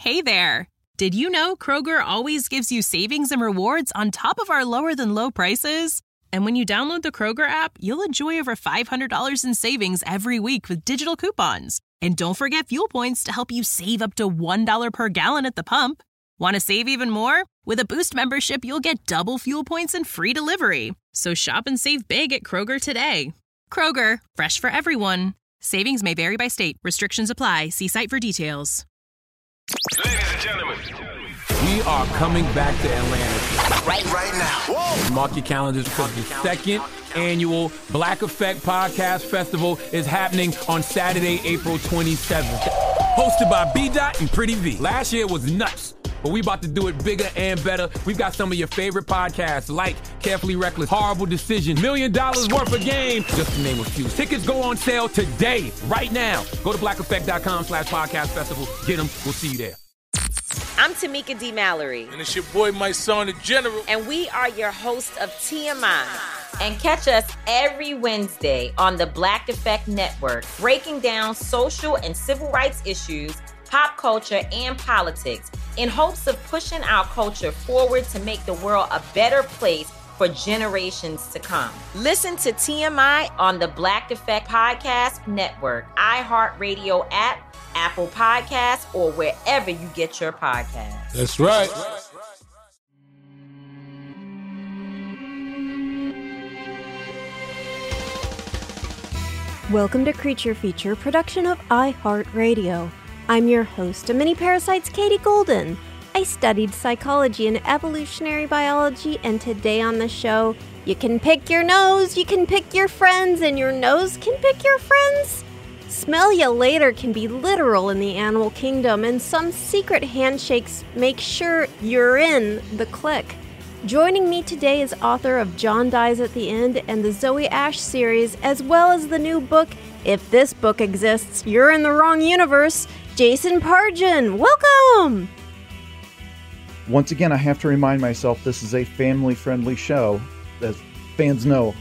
Hey there! Did you know Kroger always gives you savings and rewards on top of our lower-than-low prices? And when you download the Kroger app, you'll enjoy over $500 in savings every week with digital coupons. And don't forget fuel points to help you save up to $1 per gallon at the pump. Want to save even more? With a Boost membership, you'll get double fuel points and free delivery. So shop and save big at Kroger today. Kroger, fresh for everyone. Savings may vary by state. Restrictions apply. See site for details. Ladies and gentlemen, we are coming back to Atlanta right now. Whoa. Mark your calendars because the second annual Black Effect Podcast Festival is happening on Saturday, April 27th. Hosted by B-Dot and Pretty V. Last year was nuts, but we about to do it bigger and better. We've got some of your favorite podcasts like Carefully Reckless, Horrible Decision, $1 Million Worth of Game, just to name a few. Tickets go on sale today, right now. Go to blackeffect.com/podcast festival. Get them. We'll see you there. I'm Tamika D. Mallory. And it's your boy, my son, the General. And we are your hosts of TMI. And catch us every Wednesday on the Black Effect Network, breaking down social and civil rights issues, pop culture, and politics in hopes of pushing our culture forward to make the world a better place for generations to come. Listen to TMI on the Black Effect Podcast Network, iHeartRadio app, Apple Podcasts, or wherever you get your podcasts. That's right. Welcome to Creature Feature, production of iHeartRadio. I'm your host of Mini Parasites, Katie Golden. I studied psychology and evolutionary biology, and today on the show, you can pick your nose, you can pick your friends, and your nose can pick your friends. Smell ya later can be literal in the animal kingdom, and some secret handshakes make sure you're in the clique. Joining me today is author of John Dies at the End and the Zoe Ash series, as well as the new book, If This Book Exists, You're in the Wrong Universe, Jason Pargin. Welcome! Once again, I have to remind myself this is a family-friendly show. As fans know,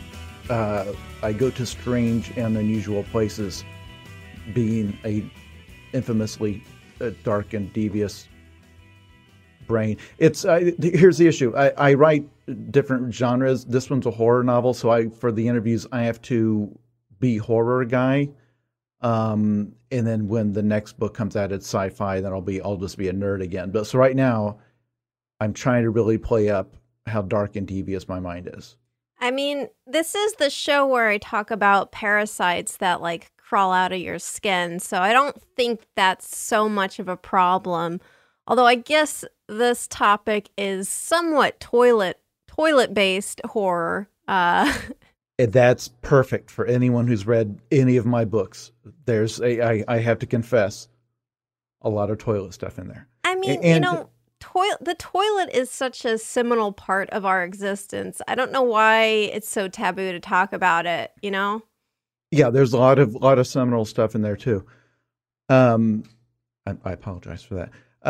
I go to strange and unusual places, being a infamously dark and devious brain. It's here's the issue. I write different genres. This one's a horror novel, so for the interviews I have to be horror guy. And then when the next book comes out, it's sci-fi. Then I'll just be a nerd again. But so right now, I'm trying to really play up how dark and devious my mind is. I mean, this is the show where I talk about parasites that crawl out of your skin. So I don't think that's so much of a problem. Although I guess this topic is somewhat toilet-based horror. That's perfect for anyone who's read any of my books. I have to confess, a lot of toilet stuff in there. I mean, the toilet is such a seminal part of our existence. I don't know why it's so taboo to talk about it, Yeah, there's a lot of seminal stuff in there too. I apologize for that.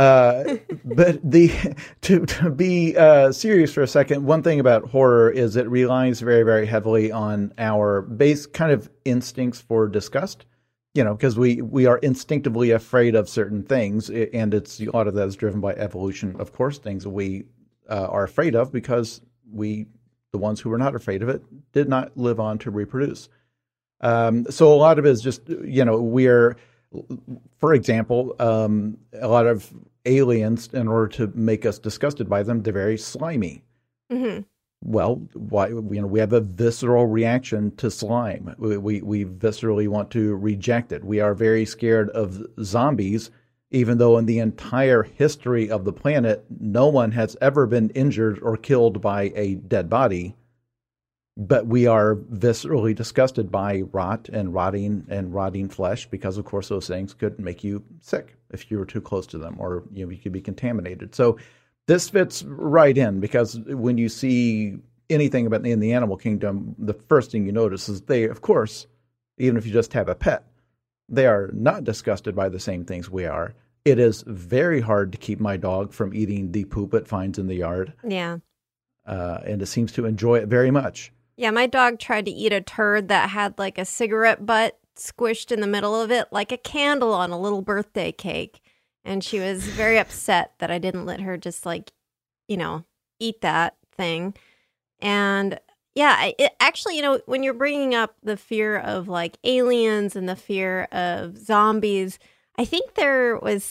But to be serious for a second, one thing about horror is it relies very, very heavily on our base kind of instincts for disgust. Because we are instinctively afraid of certain things, and a lot of that is driven by evolution. Of course, things that we are afraid of because the ones who were not afraid of it, did not live on to reproduce. So a lot of it is just, we're, for example, a lot of aliens, in order to make us disgusted by them, they're very slimy. Mm-hmm. Well, why? We have a visceral reaction to slime. We viscerally want to reject it. We are very scared of zombies, even though in the entire history of the planet, no one has ever been injured or killed by a dead body. But we are viscerally disgusted by rotting flesh because, of course, those things could make you sick if you were too close to them, or you could be contaminated. So this fits right in, because when you see anything about in the animal kingdom, the first thing you notice is they, of course, even if you just have a pet, they are not disgusted by the same things we are. It is very hard to keep my dog from eating the poop it finds in the yard. Yeah. And it seems to enjoy it very much. Yeah, my dog tried to eat a turd that had a cigarette butt squished in the middle of it, like a candle on a little birthday cake. And she was very upset that I didn't let her just eat that thing. And yeah, actually, when you're bringing up the fear of like aliens and the fear of zombies, I think there was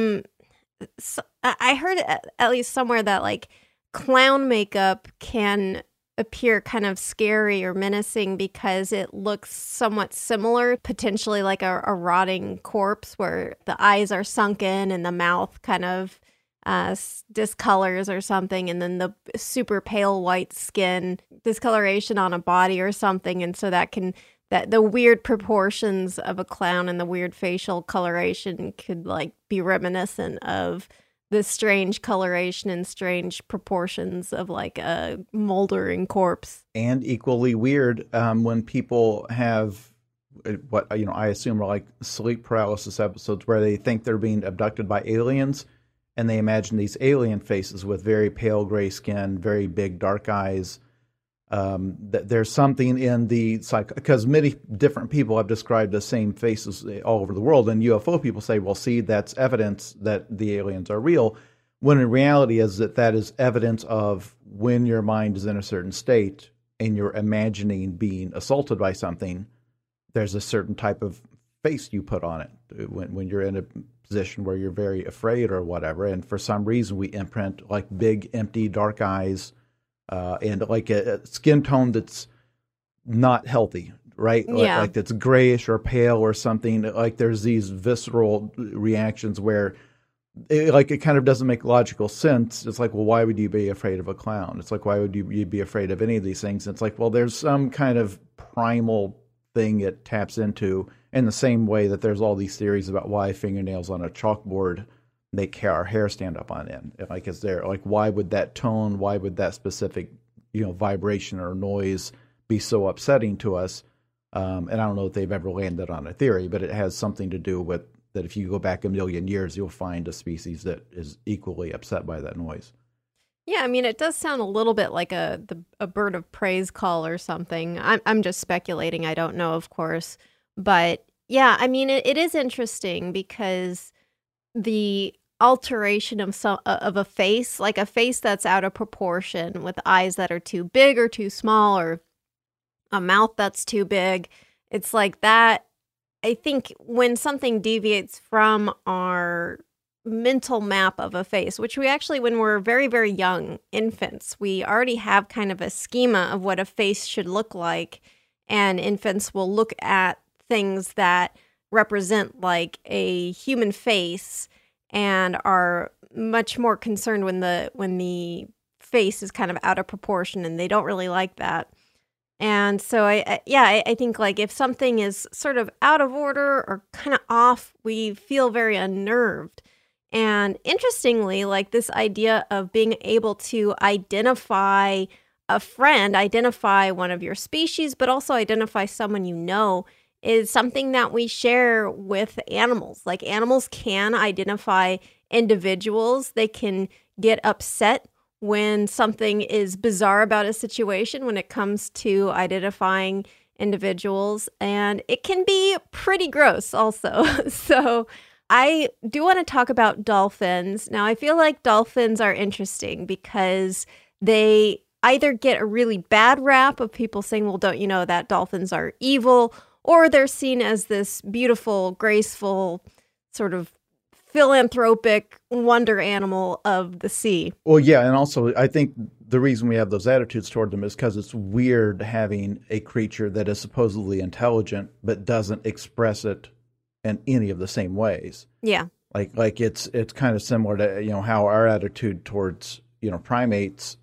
I heard at least somewhere that like clown makeup can appear kind of scary or menacing because it looks somewhat similar, potentially like a rotting corpse where the eyes are sunken and the mouth kind of discolors or something, and then the super pale white skin discoloration on a body or something, and so that the weird proportions of a clown and the weird facial coloration could like be reminiscent of the strange coloration and strange proportions of like a moldering corpse. And equally weird when people have what I assume are like sleep paralysis episodes where they think they're being abducted by aliens. And they imagine these alien faces with very pale gray skin, very big dark eyes. There's something in the because many different people have described the same faces all over the world. And UFO people say, well, see, that's evidence that the aliens are real. When in reality is that is evidence of when your mind is in a certain state and you're imagining being assaulted by something, there's a certain type of face you put on it when you're in a position where you're very afraid or whatever, and for some reason we imprint like big empty dark eyes and like a skin tone that's not healthy, right? Yeah. Like that's grayish or pale or something. Like there's these visceral reactions where it kind of doesn't make logical sense. It's like, well, why would you be afraid of a clown? It's like, why would you be afraid of any of these things? It's like, well, there's some kind of primal thing it taps into, in the same way that there's all these theories about why fingernails on a chalkboard make our hair stand up on end. Like, is there like, why would that tone, why would that specific vibration or noise be so upsetting to us? And I don't know if they've ever landed on a theory, but it has something to do with that. If you go back a million years, you'll find a species that is equally upset by that noise. Yeah, I mean, it does sound a little bit like a bird of praise call or something. I'm just speculating. I don't know, of course. But yeah, I mean, it is interesting because the alteration of a face, like a face that's out of proportion with eyes that are too big or too small or a mouth that's too big, it's like that. I think when something deviates from our mental map of a face, which we actually, when we're very, very young infants, we already have kind of a schema of what a face should look like. And infants will look at things that represent like a human face and are much more concerned when the face is kind of out of proportion, and they don't really like that. And so I think like if something is sort of out of order or kind of off, we feel very unnerved. And interestingly, like this idea of being able to identify a friend, identify one of your species, but also identify someone you know, is something that we share with animals. Like animals can identify individuals. They can get upset when something is bizarre about a situation when it comes to identifying individuals. And it can be pretty gross also. So I do want to talk about dolphins. Now, I feel like dolphins are interesting because they either get a really bad rap of people saying, well, don't you know that dolphins are evil, or they're seen as this beautiful, graceful, sort of philanthropic wonder animal of the sea. Well, yeah, and also I think the reason we have those attitudes toward them is because it's weird having a creature that is supposedly intelligent but doesn't express it in any of the same ways. Yeah. Like it's kind of similar to, how our attitude towards, primates,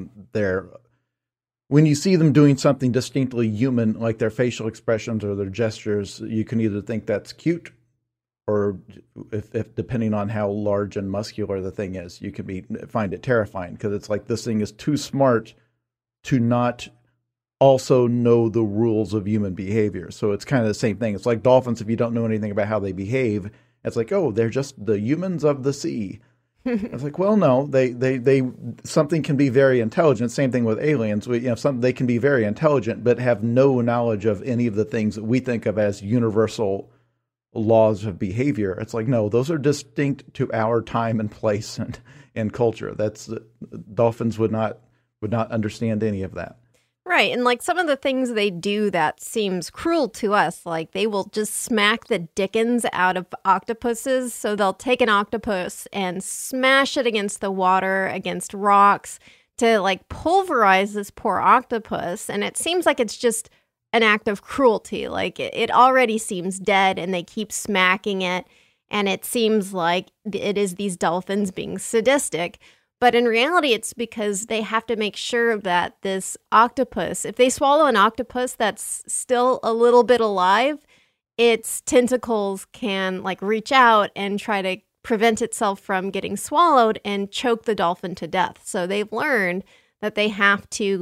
when you see them doing something distinctly human, like their facial expressions or their gestures, you can either think that's cute, or if depending on how large and muscular the thing is, you can find it terrifying, because it's like this thing is too smart to not also know the rules of human behavior. So it's kind of the same thing. It's like dolphins, if you don't know anything about how they behave, it's like, oh, they're just the humans of the sea. It's like, well, no, they something can be very intelligent. Same thing with aliens. They can be very intelligent, but have no knowledge of any of the things that we think of as universal, laws of behavior. It's like, no, those are distinct to our time and place and culture. Dolphins would not understand any of that. Right. And like some of the things they do that seems cruel to us, like they will just smack the dickens out of octopuses. So they'll take an octopus and smash it against the water, against rocks to like pulverize this poor octopus. And it seems like it's just an act of cruelty. Like it already seems dead and they keep smacking it. And it seems like it is these dolphins being sadistic. But in reality, it's because they have to make sure that this octopus, if they swallow an octopus that's still a little bit alive, its tentacles can like reach out and try to prevent itself from getting swallowed and choke the dolphin to death. So they've learned that they have to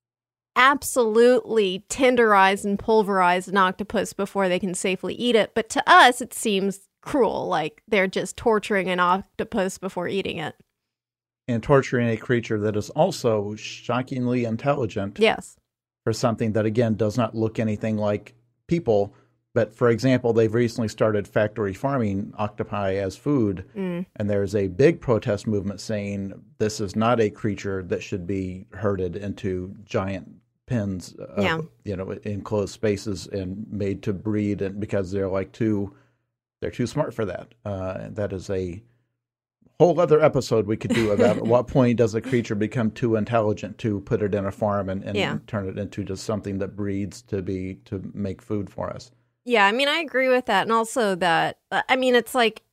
absolutely tenderize and pulverize an octopus before they can safely eat it. But to us, it seems cruel, like they're just torturing an octopus before eating it. And torturing a creature that is also shockingly intelligent. Yes. For something that, again, does not look anything like people. But, for example, they've recently started factory farming octopi as food. And there's a big protest movement saying this is not a creature that should be herded into giant pens, enclosed spaces and made to breed, and because they're too smart for that. That is a whole other episode we could do about at what point does a creature become too intelligent to put it in a farm and turn it into just something that breeds to make food for us. Yeah, I mean, I agree with that. And also that, I mean, it's like,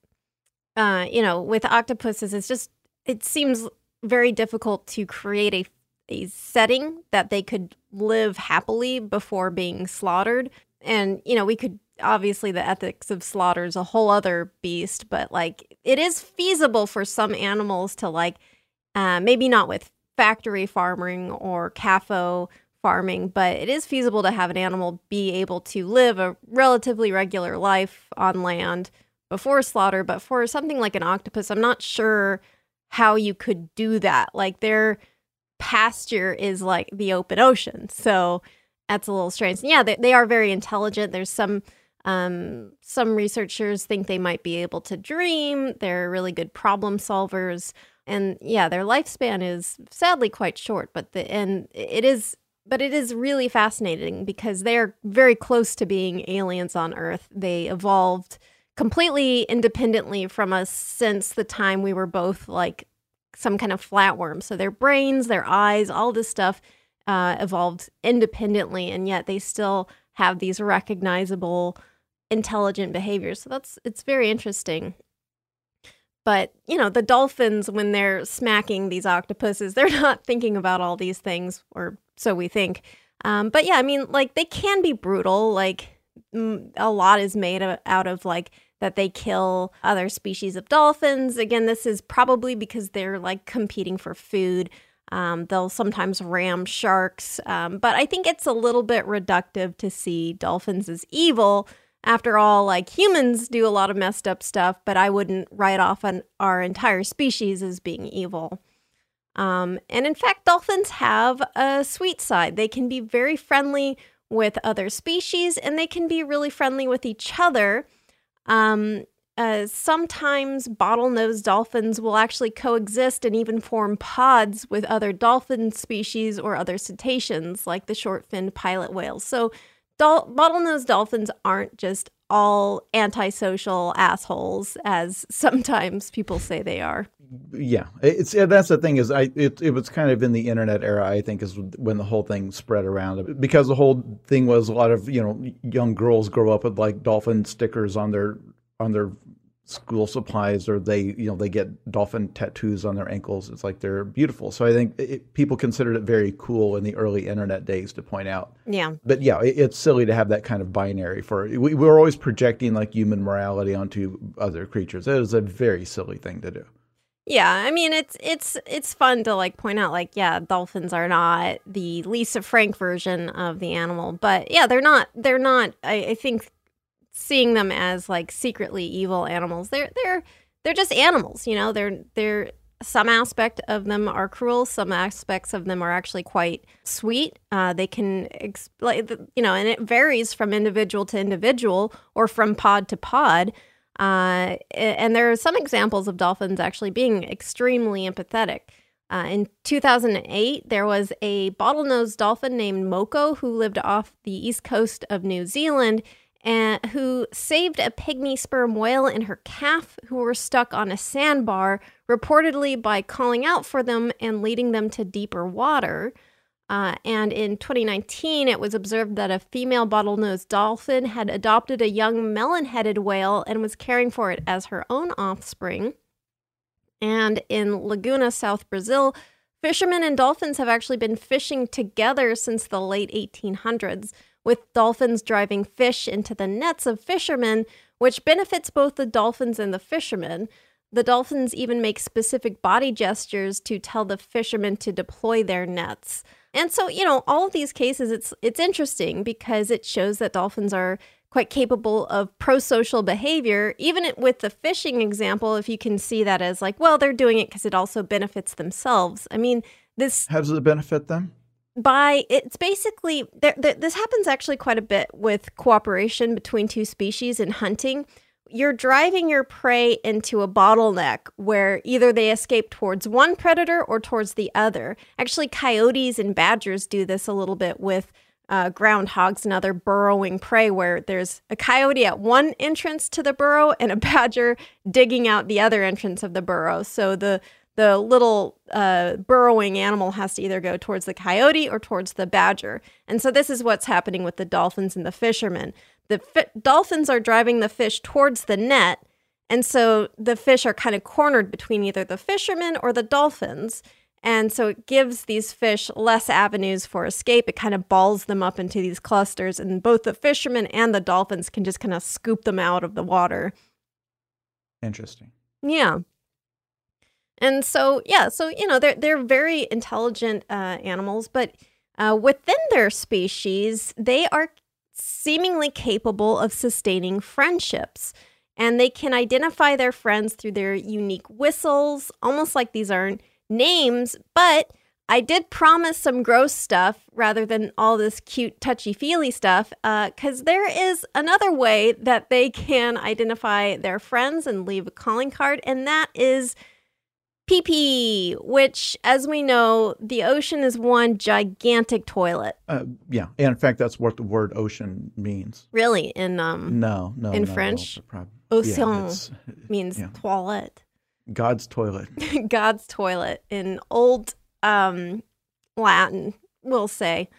with octopuses, it seems very difficult to create a setting that they could live happily before being slaughtered. And, we could, obviously the ethics of slaughter is a whole other beast, but like it is feasible for some animals to maybe not with factory farming or CAFO farming, but it is feasible to have an animal be able to live a relatively regular life on land before slaughter. But for something like an octopus, I'm not sure how you could do that. Like their pasture is like the open ocean. So that's a little strange. And yeah, they are very intelligent. There's some researchers think they might be able to dream. They're really good problem solvers. And yeah, their lifespan is sadly quite short, but it is really fascinating because they're very close to being aliens on Earth. They evolved completely independently from us since the time we were both like some kind of flatworm. So their brains, their eyes, all this stuff evolved independently, and yet they still have these recognizable intelligent behaviors. So it's very interesting. But, the dolphins, when they're smacking these octopuses, they're not thinking about all these things, or so we think. But yeah, I mean, like, they can be brutal. Like, a lot is made out of, like, that they kill other species of dolphins. Again, this is probably because they're, like, competing for food. They'll sometimes ram sharks. But I think it's a little bit reductive to see dolphins as evil. After all, like humans do a lot of messed up stuff, but I wouldn't write off our entire species as being evil. And in fact, dolphins have a sweet side. They can be very friendly with other species, and they can be really friendly with each other. Sometimes bottlenose dolphins will actually coexist and even form pods with other dolphin species or other cetaceans, like the short-finned pilot whales. So bottlenose dolphins aren't just all antisocial assholes, as sometimes people say they are. Yeah, that's the thing is it was kind of in the internet era, I think, is when the whole thing spread around, because the whole thing was a lot of young girls grow up with like dolphin stickers on their school supplies, or they get dolphin tattoos on their ankles. It's like they're beautiful. So I think people considered it very cool in the early internet days to point out. Yeah. But yeah, it's silly to have that kind of binary we're always projecting like human morality onto other creatures. It is a very silly thing to do. Yeah, I mean it's fun to like point out like, yeah, dolphins are not the Lisa Frank version of the animal, but yeah, they're not I think seeing them as like secretly evil animals. They're just animals, they're Some aspect of them are cruel. Some aspects of them are actually quite sweet. They can explain, and it varies from individual to individual or from pod to pod. And there are some examples of dolphins actually being extremely empathetic. In 2008, there was a bottlenose dolphin named Moko who lived off the east coast of New Zealand and who saved a pygmy sperm whale and her calf who were stuck on a sandbar, reportedly by calling out for them and leading them to deeper water. And in 2019, it was observed that a female bottlenose dolphin had adopted a young melon-headed whale and was caring for it as her own offspring. And in Laguna, South Brazil, fishermen and dolphins have actually been fishing together since the late 1800s, with dolphins driving fish into the nets of fishermen, which benefits both the dolphins and the fishermen. The dolphins even make specific body gestures to tell the fishermen to deploy their nets. And so, all of these cases, it's interesting because it shows that dolphins are quite capable of pro-social behavior. Even with the fishing example, if you can see that as like, well, they're doing it because it also benefits themselves. I mean, this... How does it benefit them? It's basically, this happens actually quite a bit with cooperation between two species in hunting. You're driving your prey into a bottleneck where either they escape towards one predator or towards the other. Actually, coyotes and badgers do this a little bit with groundhogs and other burrowing prey, where there's a coyote at one entrance to the burrow and a badger digging out the other entrance of the burrow. So the little burrowing animal has to either go towards the coyote or towards the badger. And so this is what's happening with the dolphins and the fishermen. The dolphins are driving the fish towards the net, and so the fish are kind of cornered between either the fishermen or the dolphins. And so it gives these fish less avenues for escape. It kind of balls them up into these clusters, and both the fishermen and the dolphins can just kind of scoop them out of the water. Interesting. Yeah. And so, they're very intelligent animals, but within their species, they are seemingly capable of sustaining friendships. And they can identify their friends through their unique whistles, almost like these aren't names. But I did promise some gross stuff rather than all this cute touchy-feely stuff, because there is another way that they can identify their friends and leave a calling card, and that is pee-pee, which, as we know, the ocean is one gigantic toilet. Yeah, and in fact, that's what the word ocean means. Really? In no, in French, océan means toilet. God's toilet. God's toilet in old Latin, we'll say.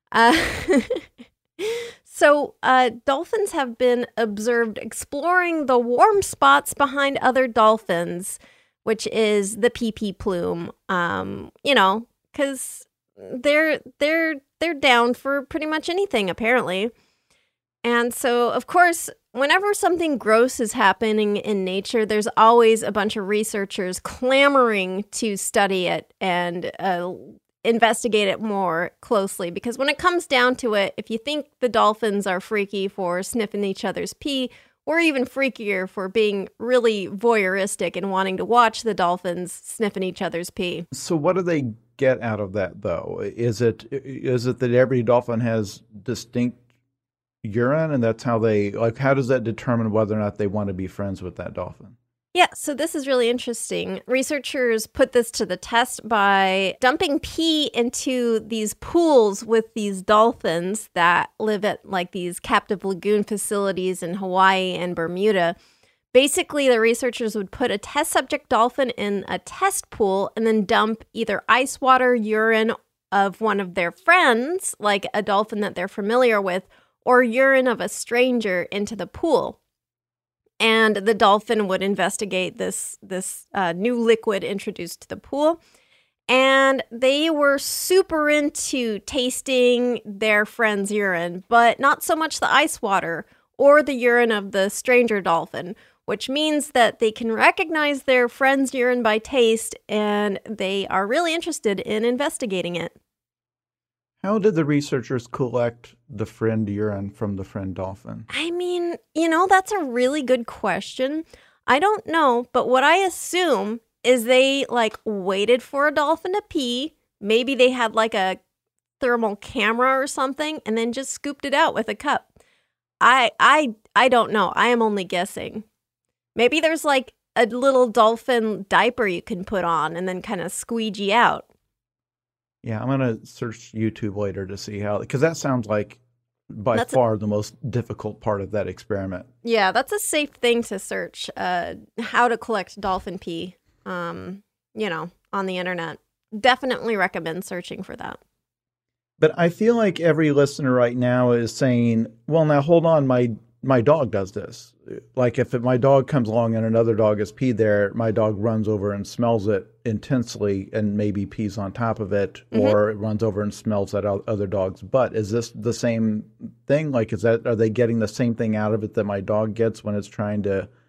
So dolphins have been observed exploring the warm spots behind other dolphins, which is the pee-pee plume, because they're down for pretty much anything, apparently. And so, of course, whenever something gross is happening in nature, there's always a bunch of researchers clamoring to study it and investigate it more closely. Because when it comes down to it, if you think the dolphins are freaky for sniffing each other's pee, or even freakier for being really voyeuristic and wanting to watch the dolphins sniffing each other's pee. So what do they get out of that, though? Is it that every dolphin has distinct urine, and that's how how does that determine whether or not they want to be friends with that dolphin? Yeah, so this is really interesting. Researchers put this to the test by dumping pee into these pools with these dolphins that live at like these captive lagoon facilities in Hawaii and Bermuda. Basically, the researchers would put a test subject dolphin in a test pool and then dump either ice water, urine of one of their friends, like a dolphin that they're familiar with, or urine of a stranger into the pool. And the dolphin would investigate this new liquid introduced to the pool. And they were super into tasting their friend's urine, but not so much the ice water or the urine of the stranger dolphin, which means that they can recognize their friend's urine by taste, and they are really interested in investigating it. How did the researchers collect the friend urine from the friend dolphin? I mean, that's a really good question. I don't know, but what I assume is they like waited for a dolphin to pee. Maybe they had like a thermal camera or something and then just scooped it out with a cup. I don't know. I am only guessing. Maybe there's like a little dolphin diaper you can put on and then kind of squeegee out. Yeah, I'm going to search YouTube later to see how, because that sounds like by far the most difficult part of that experiment. Yeah, that's a safe thing to search, how to collect dolphin pee, on the internet. Definitely recommend searching for that. But I feel like every listener right now is saying, well, now hold on, my dog does this. Like if my dog comes along and another dog has peed there, my dog runs over and smells it intensely and maybe pees on top of it, or it runs over and smells that other dog's butt. Is this the same thing? Like, are they getting the same thing out of it that my dog gets when it's trying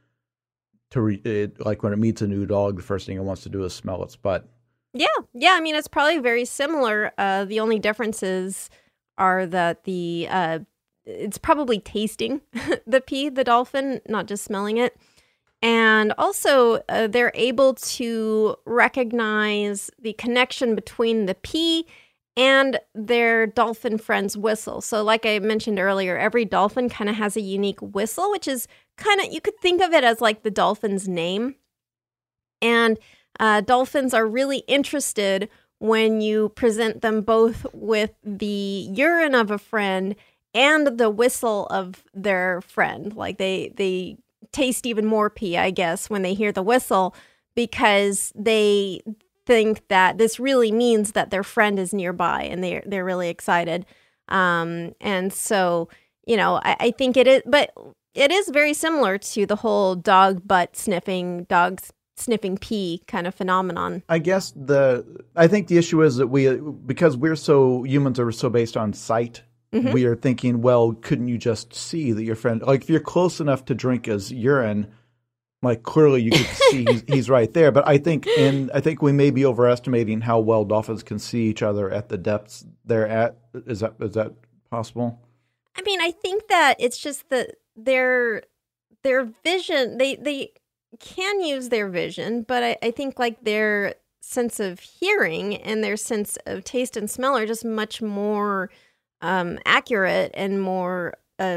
like when it meets a new dog, the first thing it wants to do is smell its butt? Yeah. I mean, it's probably very similar. The only differences are that it's probably tasting the dolphin, not just smelling it. And also, they're able to recognize the connection between the pee and their dolphin friend's whistle. So like I mentioned earlier, every dolphin kind of has a unique whistle, which is you could think of it as like the dolphin's name. And dolphins are really interested when you present them both with the urine of a friend and the whistle of their friend. Like they taste even more pee, I guess, when they hear the whistle, because they think that this really means that their friend is nearby, and they're really excited. And so, I think it is, but it is very similar to the whole dog butt sniffing, dogs sniffing pee kind of phenomenon. I guess I think the issue is that because humans are so based on sight, we are thinking, well, couldn't you just see that your friend, like if you're close enough to drink his urine, like clearly you could see he's right there. But I think we may be overestimating how well dolphins can see each other at the depths they're at. Is that possible? I mean, I think that it's just that their vision, they can use their vision, but I think like their sense of hearing and their sense of taste and smell are just much more accurate and more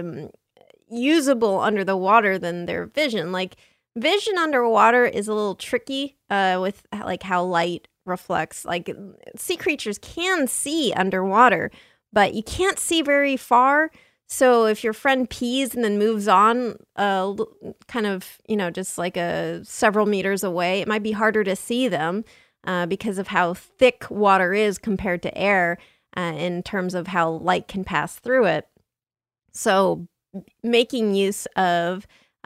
usable under the water than their vision. Like vision underwater is a little tricky with like how light reflects. Like sea creatures can see underwater, but you can't see very far. So if your friend pees and then moves on kind of, just like several meters away, it might be harder to see them because of how thick water is compared to air in terms of how light can pass through it. So making use of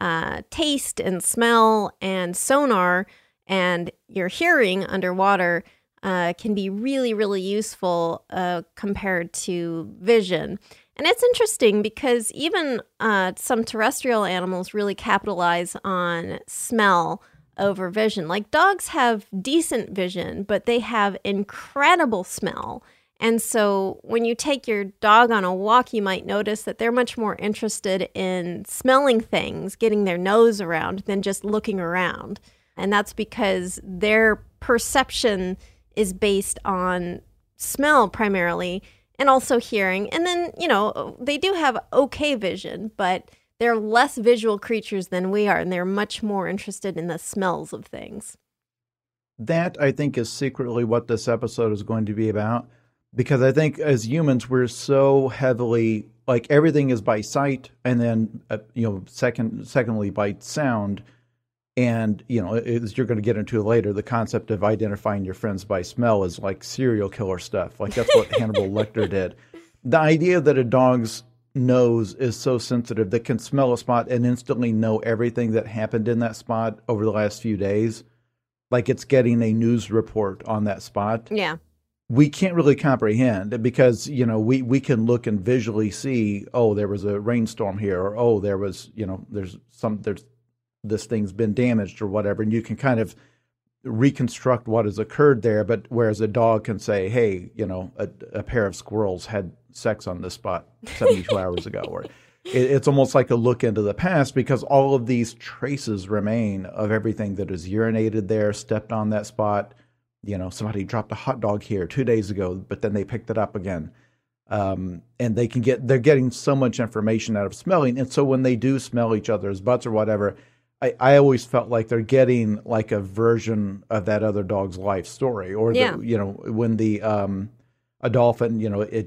taste and smell and sonar and your hearing underwater can be really, really useful compared to vision. And it's interesting because even some terrestrial animals really capitalize on smell over vision. Like dogs have decent vision, but they have incredible smell. And so when you take your dog on a walk, you might notice that they're much more interested in smelling things, getting their nose around, than just looking around. And that's because their perception is based on smell primarily, and also hearing. And then, they do have okay vision, but they're less visual creatures than we are, and they're much more interested in the smells of things. That, I think, is secretly what this episode is going to be about. Because I think as humans, we're so heavily, like everything is by sight, and then, secondly by sound. And, as you're going to get into later, the concept of identifying your friends by smell is like serial killer stuff. Like that's what Hannibal Lecter did. The idea that a dog's nose is so sensitive that can smell a spot and instantly know everything that happened in that spot over the last few days, like it's getting a news report on that spot. Yeah. We can't really comprehend because, we can look and visually see, oh, there was a rainstorm here, or, oh, there was, there's this thing's been damaged or whatever, and you can kind of reconstruct what has occurred there. But whereas a dog can say, hey, a pair of squirrels had sex on this spot 72 hours ago, or it's almost like a look into the past because all of these traces remain of everything that is urinated there, stepped on that spot. Somebody dropped a hot dog here 2 days ago, but then they picked it up again. And they're getting so much information out of smelling. And so when they do smell each other's butts or whatever, I always felt like they're getting like a version of that other dog's life story. Or, when a dolphin,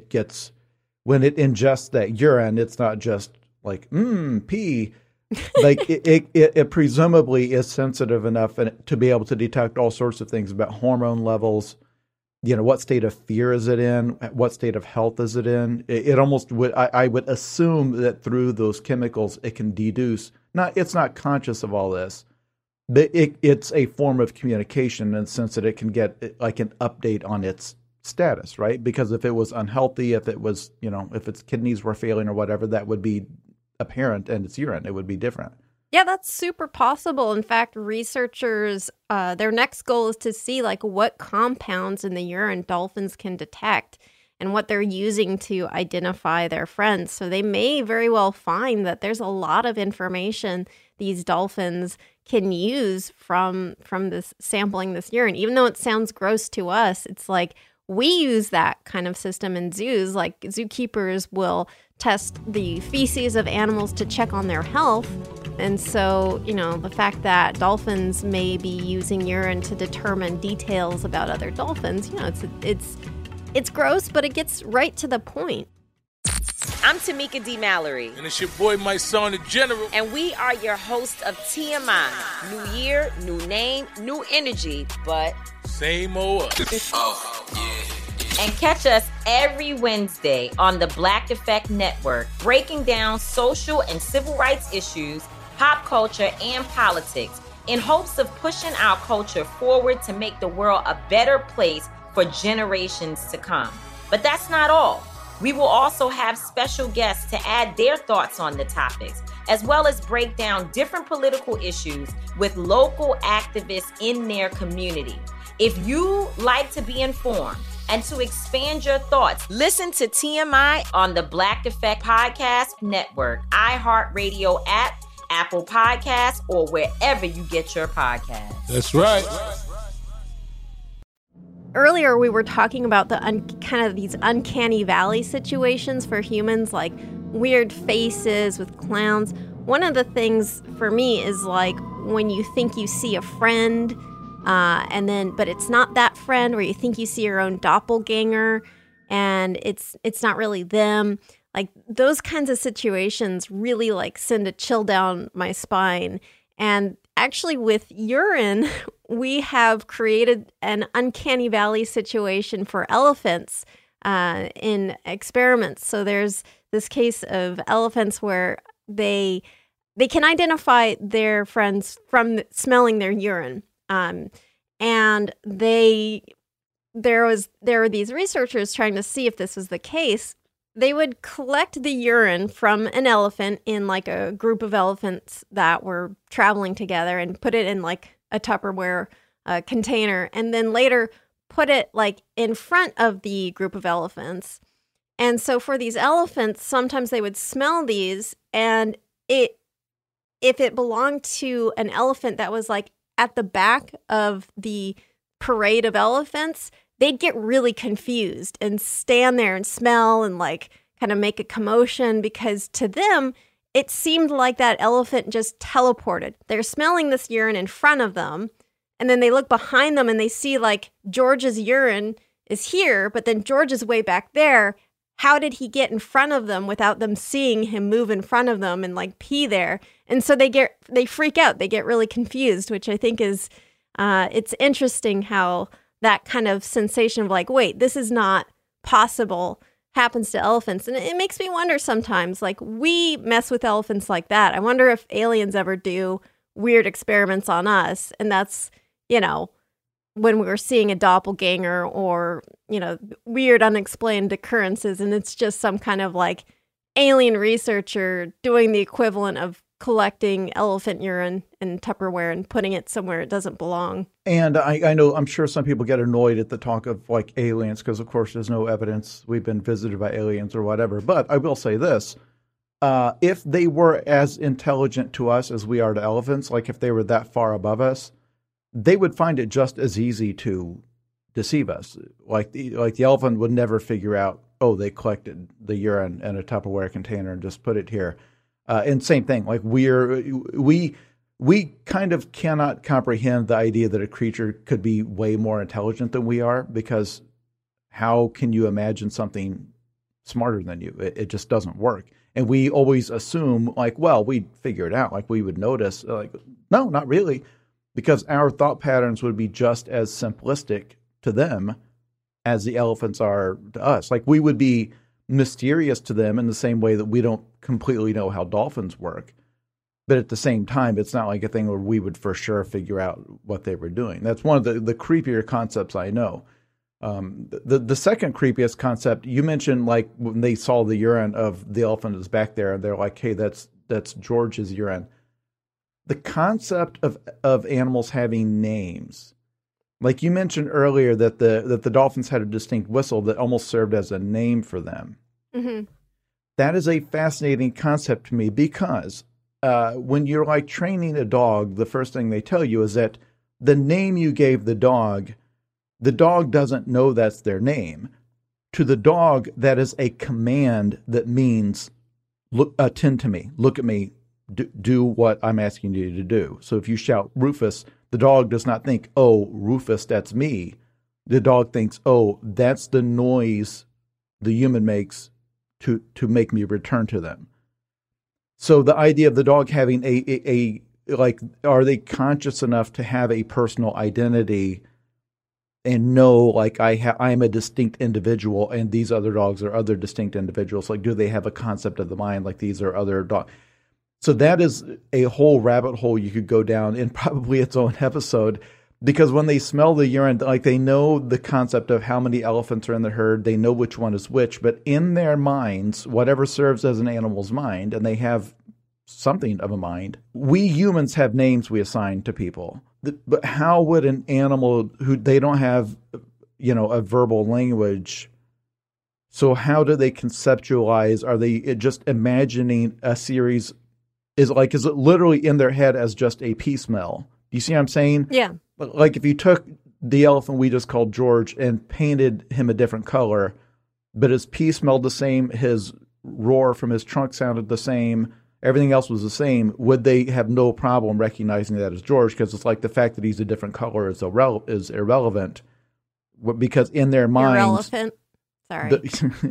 when it ingests that urine, it's not just like, pee. Like it presumably is sensitive enough to be able to detect all sorts of things about hormone levels. What state of fear is it in? What state of health is it in? It almost would, I would assume that through those chemicals, it can deduce. It's not conscious of all this, but it's a form of communication in the sense that it can get like an update on its status, right? Because if it was unhealthy, if it was, if its kidneys were failing or whatever, that would be apparent, and its urine, it would be different. Yeah, that's super possible. In fact, researchers, their next goal is to see like what compounds in the urine dolphins can detect and what they're using to identify their friends. So they may very well find that there's a lot of information these dolphins can use from this sampling this urine. Even though it sounds gross to us, it's like we use that kind of system in zoos. Like zookeepers will test the feces of animals to check on their health. And so, the fact that dolphins may be using urine to determine details about other dolphins, it's gross, but it gets right to the point. I'm Tamika D. Mallory. And it's your boy, my son, the General. And we are your host of TMI. New year, new name, new energy, but same old us. And catch us every Wednesday on the Black Effect Network, breaking down social and civil rights issues, pop culture, and politics in hopes of pushing our culture forward to make the world a better place for generations to come. But that's not all. We will also have special guests to add their thoughts on the topics, as well as break down different political issues with local activists in their community. If you like to be informed and to expand your thoughts, listen to TMI on the Black Effect Podcast Network, iHeartRadio app, Apple Podcasts, or wherever you get your podcasts. That's right. Earlier, we were talking about the kind of these uncanny valley situations for humans, like weird faces with clowns. One of the things for me is like when you think you see a friend, but it's not that friend, or you think you see your own doppelganger, and it's not really them. Like those kinds of situations really like send a chill down my spine. And actually with urine, we have created an uncanny valley situation for elephants in experiments. So there's this case of elephants where they can identify their friends from smelling their urine. And there were these researchers trying to see if this was the case. They would collect the urine from an elephant in like a group of elephants that were traveling together and put it in like a Tupperware container, and then later put it like in front of the group of elephants. And so for these elephants, sometimes they would smell these, and if it belonged to an elephant that was like at the back of the parade of elephants, they'd get really confused and stand there and smell and like kind of make a commotion, because to them, it seemed like that elephant just teleported. They're smelling this urine in front of them, and then they look behind them and they see like George's urine is here, but then George is way back there. How did he get in front of them without them seeing him move in front of them and like pee there? And so they freak out. They get really confused, which I think is, it's interesting how that kind of sensation of like, wait, this is not possible happens to elephants. And it makes me wonder sometimes, like we mess with elephants like that. I wonder if aliens ever do weird experiments on us. And that's, when we're seeing a doppelganger or, weird unexplained occurrences. And it's just some kind of like alien researcher doing the equivalent of collecting elephant urine in Tupperware and putting it somewhere it doesn't belong. And I know, I'm sure some people get annoyed at the talk of like aliens because, of course, there's no evidence we've been visited by aliens or whatever. But I will say this. if they were as intelligent to us as we are to elephants, like if they were that far above us, they would find it just as easy to deceive us. Like the elephant would never figure out, oh, they collected the urine in a Tupperware container and just put it here. And same thing, like we kind of cannot comprehend the idea that a creature could be way more intelligent than we are, because how can you imagine something smarter than you? It just doesn't work. And we always assume, like, well, we'd figure it out, like we would notice. Like, no, not really, because our thought patterns would be just as simplistic to them as the elephants are to us. Like, we would be mysterious to them in the same way that we don't completely know how dolphins work. But at the same time, it's not like a thing where we would for sure figure out what they were doing. That's one of the creepier concepts I know. The second creepiest concept, you mentioned, like when they saw the urine of the elephant that's back there, and they're like, hey, that's George's urine. The concept of animals having names. Like you mentioned earlier that the dolphins had a distinct whistle that almost served as a name for them. Mm-hmm. That is a fascinating concept to me, because when you're like training a dog, the first thing they tell you is that the name you gave the dog doesn't know that's their name. To the dog, that is a command that means, look, attend to me, look at me, do what I'm asking you to do. So if you shout Rufus, the dog does not think, oh, Rufus, that's me. The dog thinks, oh, that's the noise the human makes to make me return to them. So the idea of the dog having a like, are they conscious enough to have a personal identity and know, like, I'm a distinct individual and these other dogs are other distinct individuals? Like, do they have a concept of the mind, like these are other dogs? So that is a whole rabbit hole you could go down in probably its own episode, because when they smell the urine, like, they know the concept of how many elephants are in the herd. They know which one is which, but in their minds, whatever serves as an animal's mind, and they have something of a mind, we humans have names we assign to people. But how would an animal who they don't have, a verbal language? So how do they conceptualize? Are they just imagining a series? Is it literally in their head as just a pee smell? Do you see what I'm saying? Yeah. Like if you took the elephant we just called George and painted him a different color, but his pee smelled the same, his roar from his trunk sounded the same, everything else was the same, would they have no problem recognizing that as George? Because it's like the fact that he's a different color is irrelevant, because in their minds... Irrelevant. Sorry.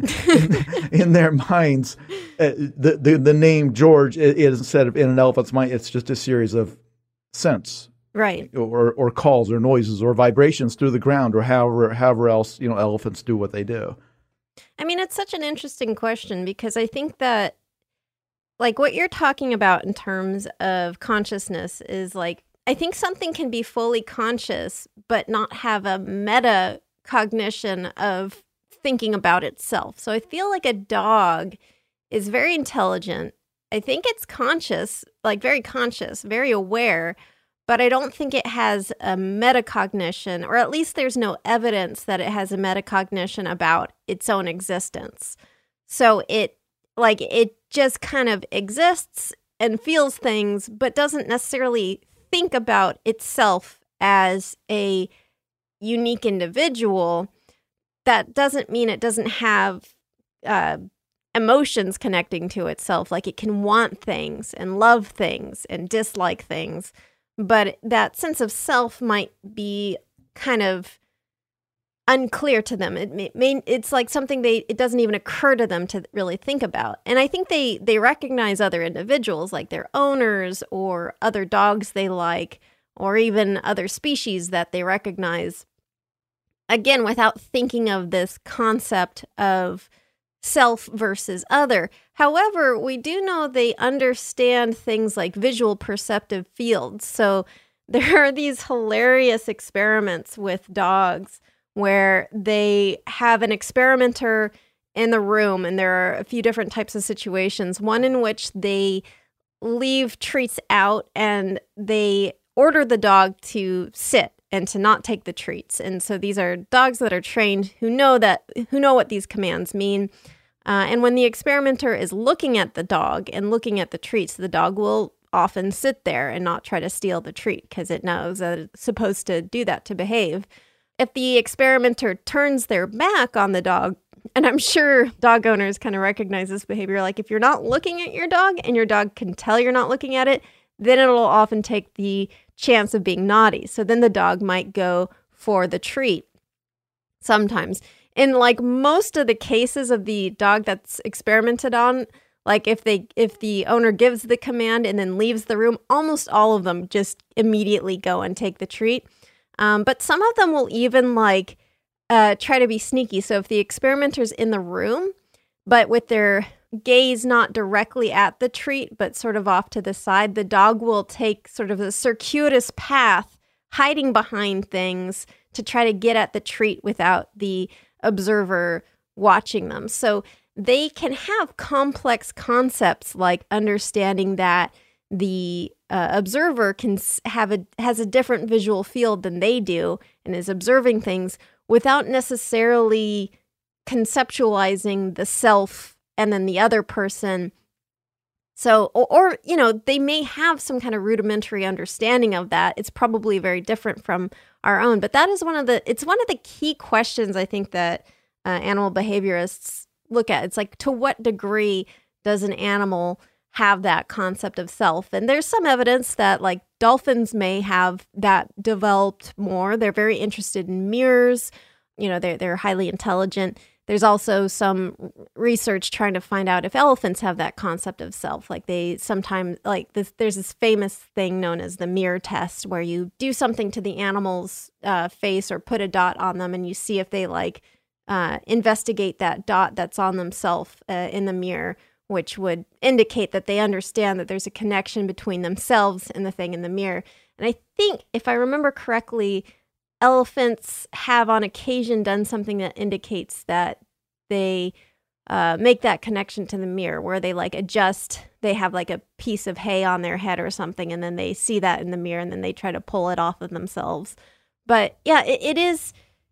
In their minds, the name George is, instead of in an elephant's mind, it's just a series of scents. Right. Or calls or noises or vibrations through the ground, or however else, elephants do what they do. I mean, it's such an interesting question, because I think that, like, what you're talking about in terms of consciousness is, like, I think something can be fully conscious but not have a meta cognition of thinking about itself. So I feel like a dog is very intelligent. I think it's conscious, like very conscious, very aware, but I don't think it has a metacognition, or at least there's no evidence that it has a metacognition about its own existence. So it just kind of exists and feels things, but doesn't necessarily think about itself as a unique individual. That doesn't mean it doesn't have emotions connecting to itself. Like, it can want things and love things and dislike things, but that sense of self might be kind of unclear to them. It's like something it doesn't even occur to them to really think about. And I think they recognize other individuals, like their owners or other dogs they like, or even other species that they recognize, again, without thinking of this concept of self versus other. However, we do know they understand things like visual perceptive fields. So there are these hilarious experiments with dogs where they have an experimenter in the room, and there are a few different types of situations. One in which they leave treats out and they order the dog to sit and to not take the treats. And so these are dogs that are trained who know what these commands mean. And when the experimenter is looking at the dog and looking at the treats, the dog will often sit there and not try to steal the treat because it knows that it's supposed to do that to behave. If the experimenter turns their back on the dog, and I'm sure dog owners kind of recognize this behavior, like if you're not looking at your dog and your dog can tell you're not looking at it, then it'll often take the chance of being naughty. So then the dog might go for the treat sometimes. In like most of the cases of the dog that's experimented on, like if the owner gives the command and then leaves the room, almost all of them just immediately go and take the treat. But some of them will even like try to be sneaky. So if the experimenter's in the room, but with their gaze not directly at the treat, but sort of off to the side, the dog will take sort of a circuitous path, hiding behind things to try to get at the treat without the observer watching them. So they can have complex concepts like understanding that the observer has a different visual field than they do and is observing things without necessarily conceptualizing the self and then the other person. So, or they may have some kind of rudimentary understanding of that. It's probably very different from our own, but that is one of the key questions I think that animal behaviorists look at. It's like, to what degree does an animal have that concept of self? And there's some evidence that like dolphins may have that developed more. They're very interested in mirrors. They're highly intelligent. There's also some research trying to find out if elephants have that concept of self. Like they sometimes, like this, there's this famous thing known as the mirror test, where you do something to the animal's face or put a dot on them, and you see if they investigate that dot that's on themselves in the mirror, which would indicate that they understand that there's a connection between themselves and the thing in the mirror. And I think, if I remember correctly, elephants have on occasion done something that indicates that they make that connection to the mirror, where they they have like a piece of hay on their head or something, and then they see that in the mirror and then they try to pull it off of themselves. But yeah, it is,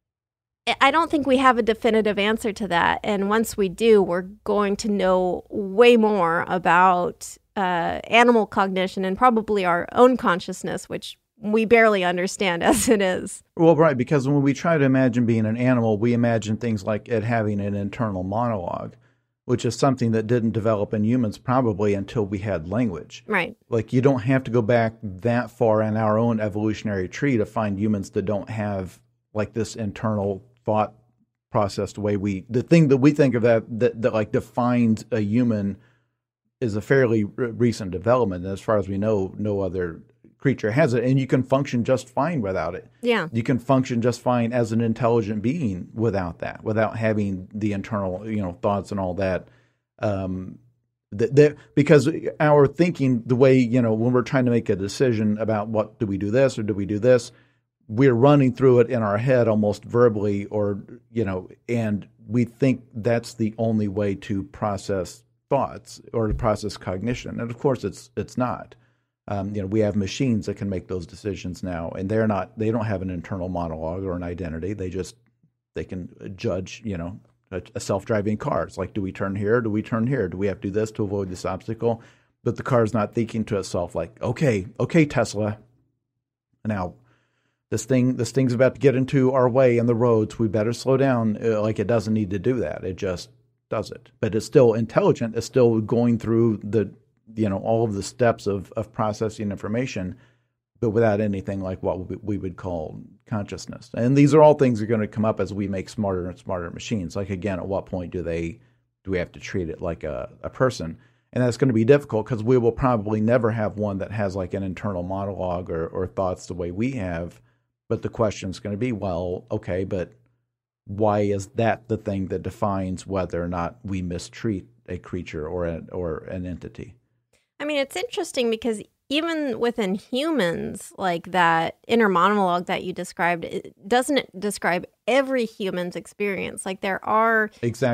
I don't think we have a definitive answer to that. And once we do, we're going to know way more about animal cognition and probably our own consciousness, which we barely understand as it is. Well, right, because when we try to imagine being an animal, we imagine things like it having an internal monologue, which is something that didn't develop in humans probably until we had language. Right. Like, you don't have to go back that far in our own evolutionary tree to find humans that don't have like this internal thought process. The thing that we think of that like defines a human is a fairly recent development. And as far as we know, no other creature has it, and you can function just fine without it. Yeah. You can function just fine as an intelligent being without that, without having the internal, thoughts and all that. Because our thinking, the way, when we're trying to make a decision about what, do we do this or do we do this, we're running through it in our head almost verbally, or, and we think that's the only way to process thoughts or to process cognition. And of course it's not. We have machines that can make those decisions now, and they don't have an internal monologue or an identity. They can judge, a self-driving car. It's like, do we turn here? Do we turn here? Do we have to do this to avoid this obstacle? But the car's not thinking to itself like, okay, Tesla, now this thing's about to get into our way in the roads. We better slow down. Like, it doesn't need to do that. It just does it. But it's still intelligent. It's still going through all of the steps of processing information, but without anything like what we would call consciousness. And these are all things that are going to come up as we make smarter and smarter machines. Like, again, at what point do we have to treat it like a person? And that's going to be difficult, because we will probably never have one that has like an internal monologue or thoughts the way we have. But the question is going to be, well, okay, but why is that the thing that defines whether or not we mistreat a creature or an entity? I mean, it's interesting because even within humans, like that inner monologue that you described, it doesn't describe every human's experience. Like there are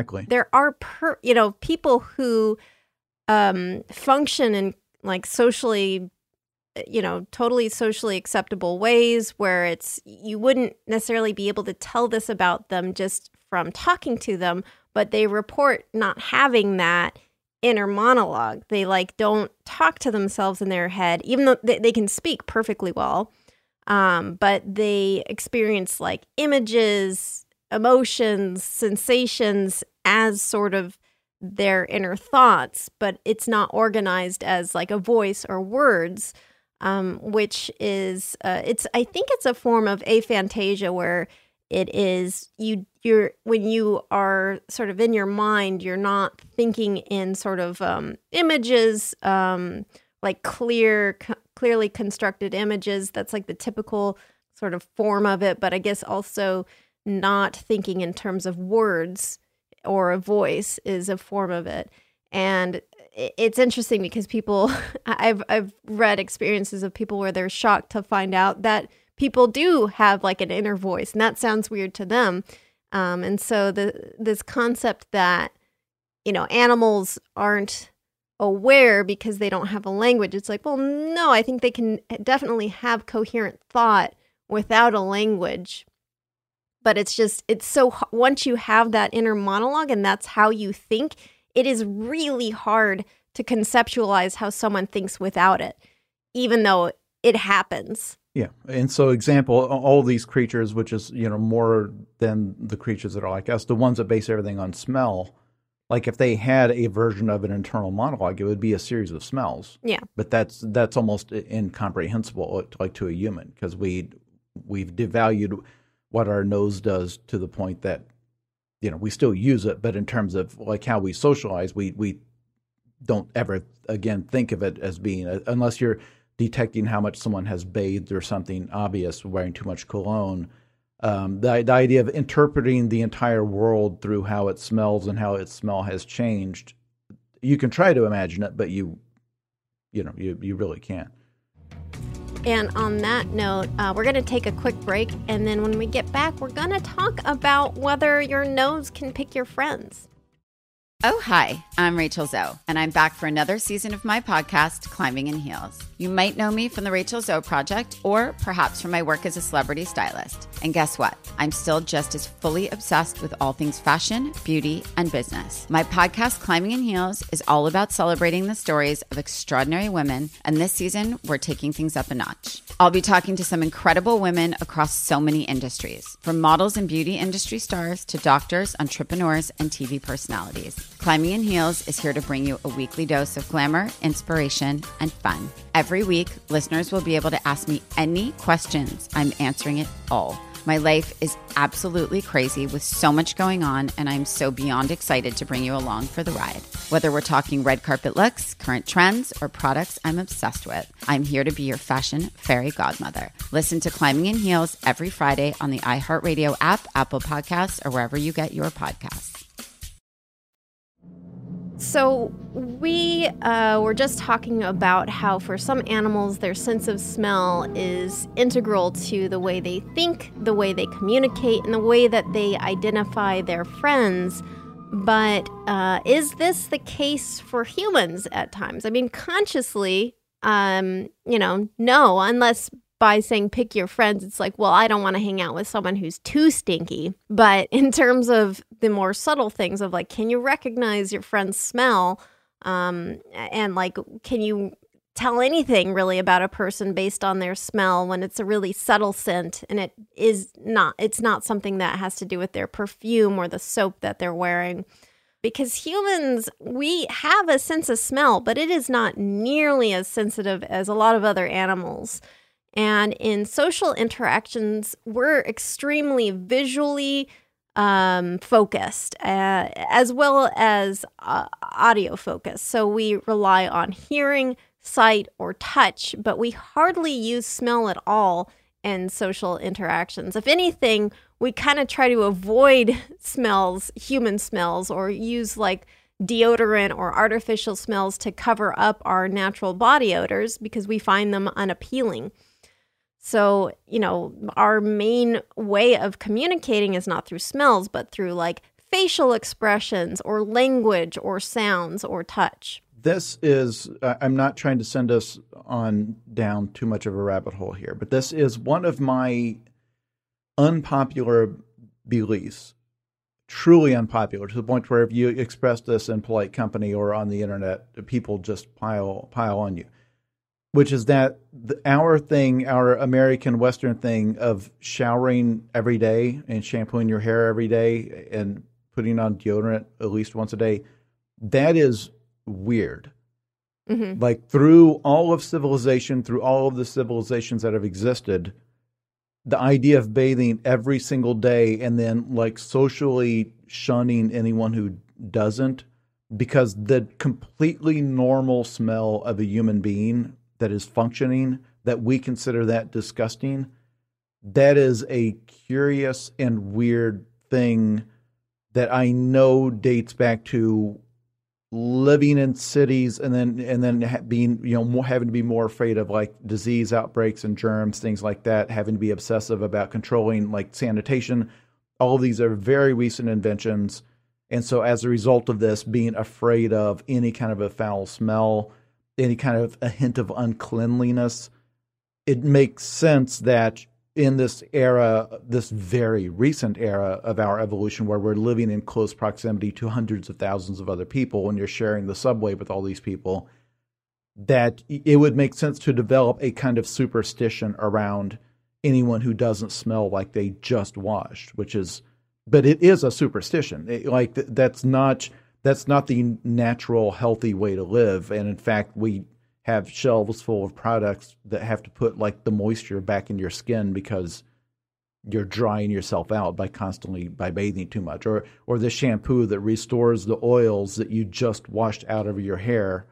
people who function in like socially, totally socially acceptable ways, where you wouldn't necessarily be able to tell this about them just from talking to them, but they report not having that inner monologue. They don't talk to themselves in their head, even though they can speak perfectly well. But they experience like images, emotions, sensations as sort of their inner thoughts, but it's not organized as like a voice or words, which is, I think it's a form of aphantasia where it is you're when you are sort of in your mind, you're not thinking in sort of images, like clearly constructed images. That's like the typical sort of form of it, but I guess also not thinking in terms of words or a voice is a form of it. And it's interesting because people, I've read experiences of people where they're shocked to find out that people do have like an inner voice, and that sounds weird to them. And so this concept that, animals aren't aware because they don't have a language, it's like, well, no, I think they can definitely have coherent thought without a language. But it's so, once you have that inner monologue and that's how you think, it is really hard to conceptualize how someone thinks without it, even though it happens. Yeah. And so example, all these creatures, which is, more than the creatures that are like us, the ones that base everything on smell, like if they had a version of an internal monologue, it would be a series of smells. Yeah. But that's almost incomprehensible like to a human, because we've devalued what our nose does to the point that, we still use it, but in terms of like how we socialize, we don't ever again think of it as being, unless you're detecting how much someone has bathed or something obvious, wearing too much cologne. The idea of interpreting the entire world through how it smells and how its smell has changed, you can try to imagine it, but you really can't. And on that note, we're going to take a quick break, and then when we get back, we're going to talk about whether your nose can pick your friends. Oh, hi, I'm Rachel Zoe, and I'm back for another season of my podcast, Climbing in Heels. You might know me from the Rachel Zoe Project, or perhaps from my work as a celebrity stylist. And guess what? I'm still just as fully obsessed with all things fashion, beauty, and business. My podcast, Climbing in Heels, is all about celebrating the stories of extraordinary women, and this season, we're taking things up a notch. I'll be talking to some incredible women across so many industries, from models and beauty industry stars to doctors, entrepreneurs, and TV personalities. Climbing in Heels is here to bring you a weekly dose of glamour, inspiration, and fun. Every week, listeners will be able to ask me any questions. I'm answering it all. My life is absolutely crazy with so much going on, and I'm so beyond excited to bring you along for the ride. Whether we're talking red carpet looks, current trends, or products I'm obsessed with, I'm here to be your fashion fairy godmother. Listen to Climbing in Heels every Friday on the iHeartRadio app, Apple Podcasts, or wherever you get your podcasts. So we were just talking about how for some animals, their sense of smell is integral to the way they think, the way they communicate, and the way that they identify their friends. But is this the case for humans at times? I mean, consciously, no, unless by saying pick your friends, it's like, well, I don't want to hang out with someone who's too stinky. But in terms of the more subtle things of like, can you recognize your friend's smell? And like, can you tell anything really about a person based on their smell when it's a really subtle scent and it's not something that has to do with their perfume or the soap that they're wearing? Because humans, we have a sense of smell, but it is not nearly as sensitive as a lot of other animals. And in social interactions, we're extremely visually focused, as well as audio focused. So we rely on hearing, sight, or touch, but we hardly use smell at all in social interactions. If anything, we kind of try to avoid smells, human smells, or use like deodorant or artificial smells to cover up our natural body odors because we find them unappealing. So, our main way of communicating is not through smells, but through like facial expressions or language or sounds or touch. This is, I'm not trying to send us on down too much of a rabbit hole here, but this is one of my unpopular beliefs, truly unpopular to the point where if you express this in polite company or on the internet, people just pile on you. Which is that our American Western thing of showering every day and shampooing your hair every day and putting on deodorant at least once a day, that is weird. Mm-hmm. Like through all of civilization, through all of the civilizations that have existed, the idea of bathing every single day and then like socially shunning anyone who doesn't, because the completely normal smell of a human being that is functioning, that we consider that disgusting, that is a curious and weird thing that I know dates back to living in cities and then being, having to be more afraid of like disease outbreaks and germs, things like that, having to be obsessive about controlling like sanitation. All of these are very recent inventions. And so as a result of this, being afraid of any kind of a foul smell, any kind of a hint of uncleanliness, it makes sense that in this era, this very recent era of our evolution, where we're living in close proximity to hundreds of thousands of other people and you're sharing the subway with all these people, that it would make sense to develop a kind of superstition around anyone who doesn't smell like they just washed, but it is a superstition. That's not the natural, healthy way to live. And in fact, we have shelves full of products that have to put like the moisture back in your skin because you're drying yourself out by bathing too much, or the shampoo that restores the oils that you just washed out of your hair.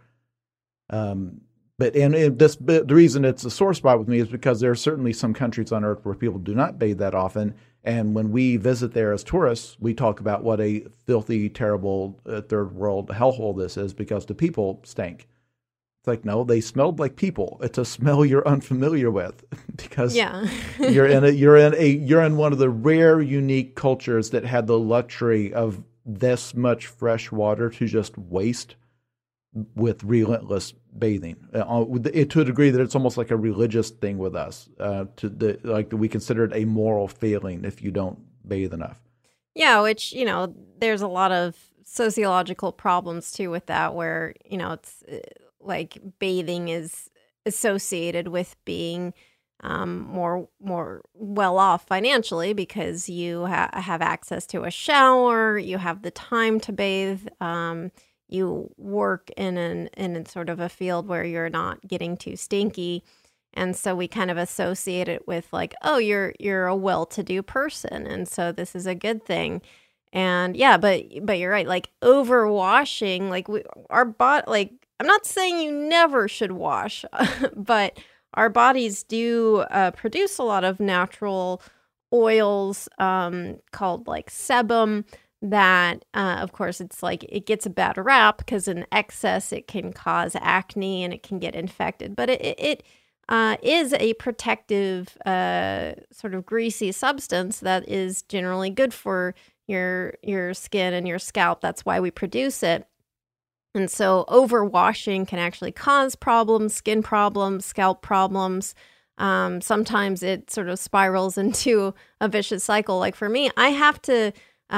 The reason it's a sore spot with me is because there are certainly some countries on earth where people do not bathe that often. And when we visit there as tourists, we talk about what a filthy, terrible third world hellhole this is because the people stink. It's like, no, they smelled like people. It's a smell you're unfamiliar with because you're in one of the rare, unique cultures that had the luxury of this much fresh water to just waste with relentless bathing, to a degree that it's almost like a religious thing with us. We consider it a moral failing if you don't bathe enough. Yeah, which there's a lot of sociological problems too with that, where it's like bathing is associated with being more well off financially because you have access to a shower, you have the time to bathe. You work in sort of a field where you're not getting too stinky. And so we kind of associate it with like, oh, you're a well-to-do person. And so this is a good thing. And yeah, but you're right. Like overwashing, like our body, like I'm not saying you never should wash, but our bodies do produce a lot of natural oils called like sebum. That, of course, it's like it gets a bad rap because in excess it can cause acne and it can get infected. But it is a protective sort of greasy substance that is generally good for your skin and your scalp. That's why we produce it. And so overwashing can actually cause problems, skin problems, scalp problems. Sometimes it sort of spirals into a vicious cycle. Like for me, I have to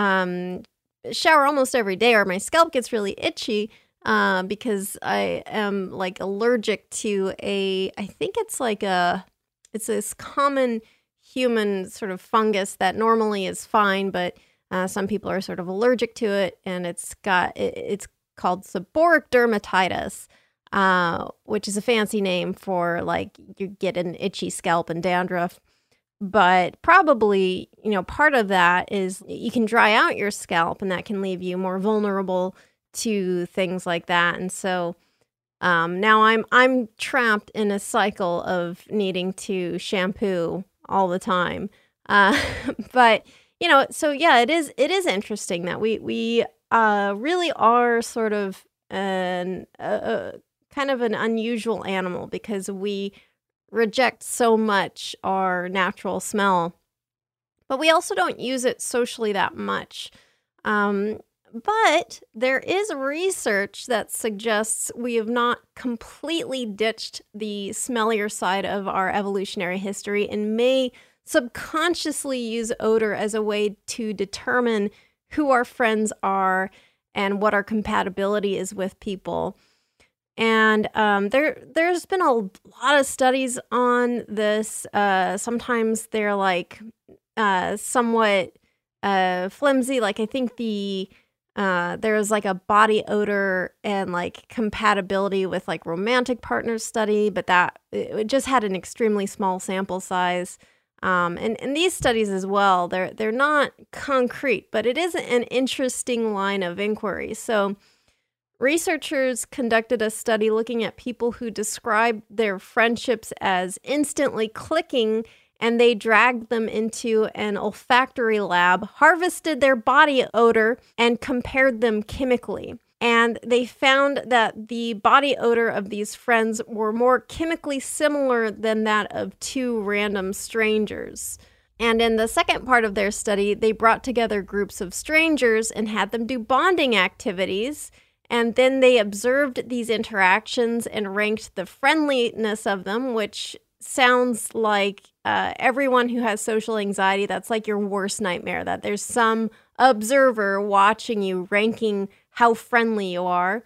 shower almost every day or my scalp gets really itchy because I am like allergic to I think it's this common human sort of fungus that normally is fine, but some people are sort of allergic to it, and it's called seborrheic dermatitis, which is a fancy name for like you get an itchy scalp and dandruff. But probably, part of that is you can dry out your scalp, and that can leave you more vulnerable to things like that. And so now I'm trapped in a cycle of needing to shampoo all the time. But so yeah, it is interesting that we really are sort of kind of an unusual animal because we reject so much our natural smell, but we also don't use it socially that much. But there is research that suggests we have not completely ditched the smellier side of our evolutionary history and may subconsciously use odor as a way to determine who our friends are and what our compatibility is with people. And there's been a lot of studies on this. Sometimes they're like somewhat flimsy. Like I think there was like a body odor and like compatibility with like romantic partners study, but it just had an extremely small sample size. And these studies as well, they're not concrete, but it is an interesting line of inquiry. So researchers conducted a study looking at people who described their friendships as instantly clicking, and they dragged them into an olfactory lab, harvested their body odor, and compared them chemically. And they found that the body odor of these friends were more chemically similar than that of two random strangers. And in the second part of their study, they brought together groups of strangers and had them do bonding activities. And then they observed these interactions and ranked the friendliness of them, which sounds like everyone who has social anxiety, that's like your worst nightmare, that there's some observer watching you, ranking how friendly you are.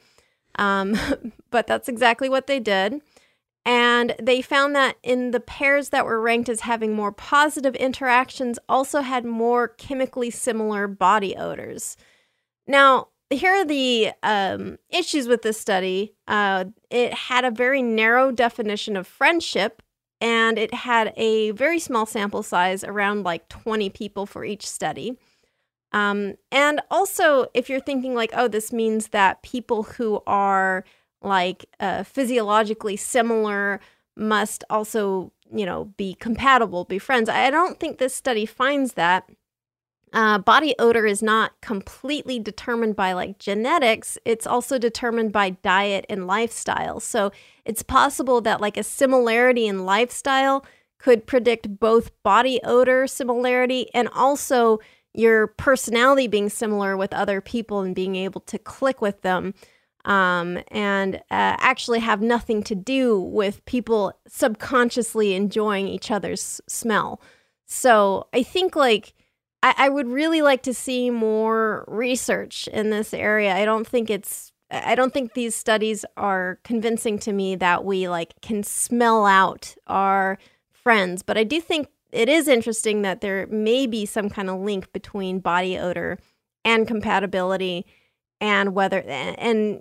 But that's exactly what they did. And they found that in the pairs that were ranked as having more positive interactions also had more chemically similar body odors. Now, here are the issues with this study. It had a very narrow definition of friendship, and it had a very small sample size, around like 20 people for each study. And also, if you're thinking like, oh, this means that people who are like physiologically similar must also, be compatible, be friends. I don't think this study finds that. Body odor is not completely determined by like genetics. It's also determined by diet and lifestyle. So it's possible that like a similarity in lifestyle could predict both body odor similarity and also your personality being similar with other people and being able to click with them, and actually have nothing to do with people subconsciously enjoying each other's smell. So I think like I would really like to see more research in this area. I don't think these studies are convincing to me that we like can smell out our friends, but I do think it is interesting that there may be some kind of link between body odor and compatibility, and whether, and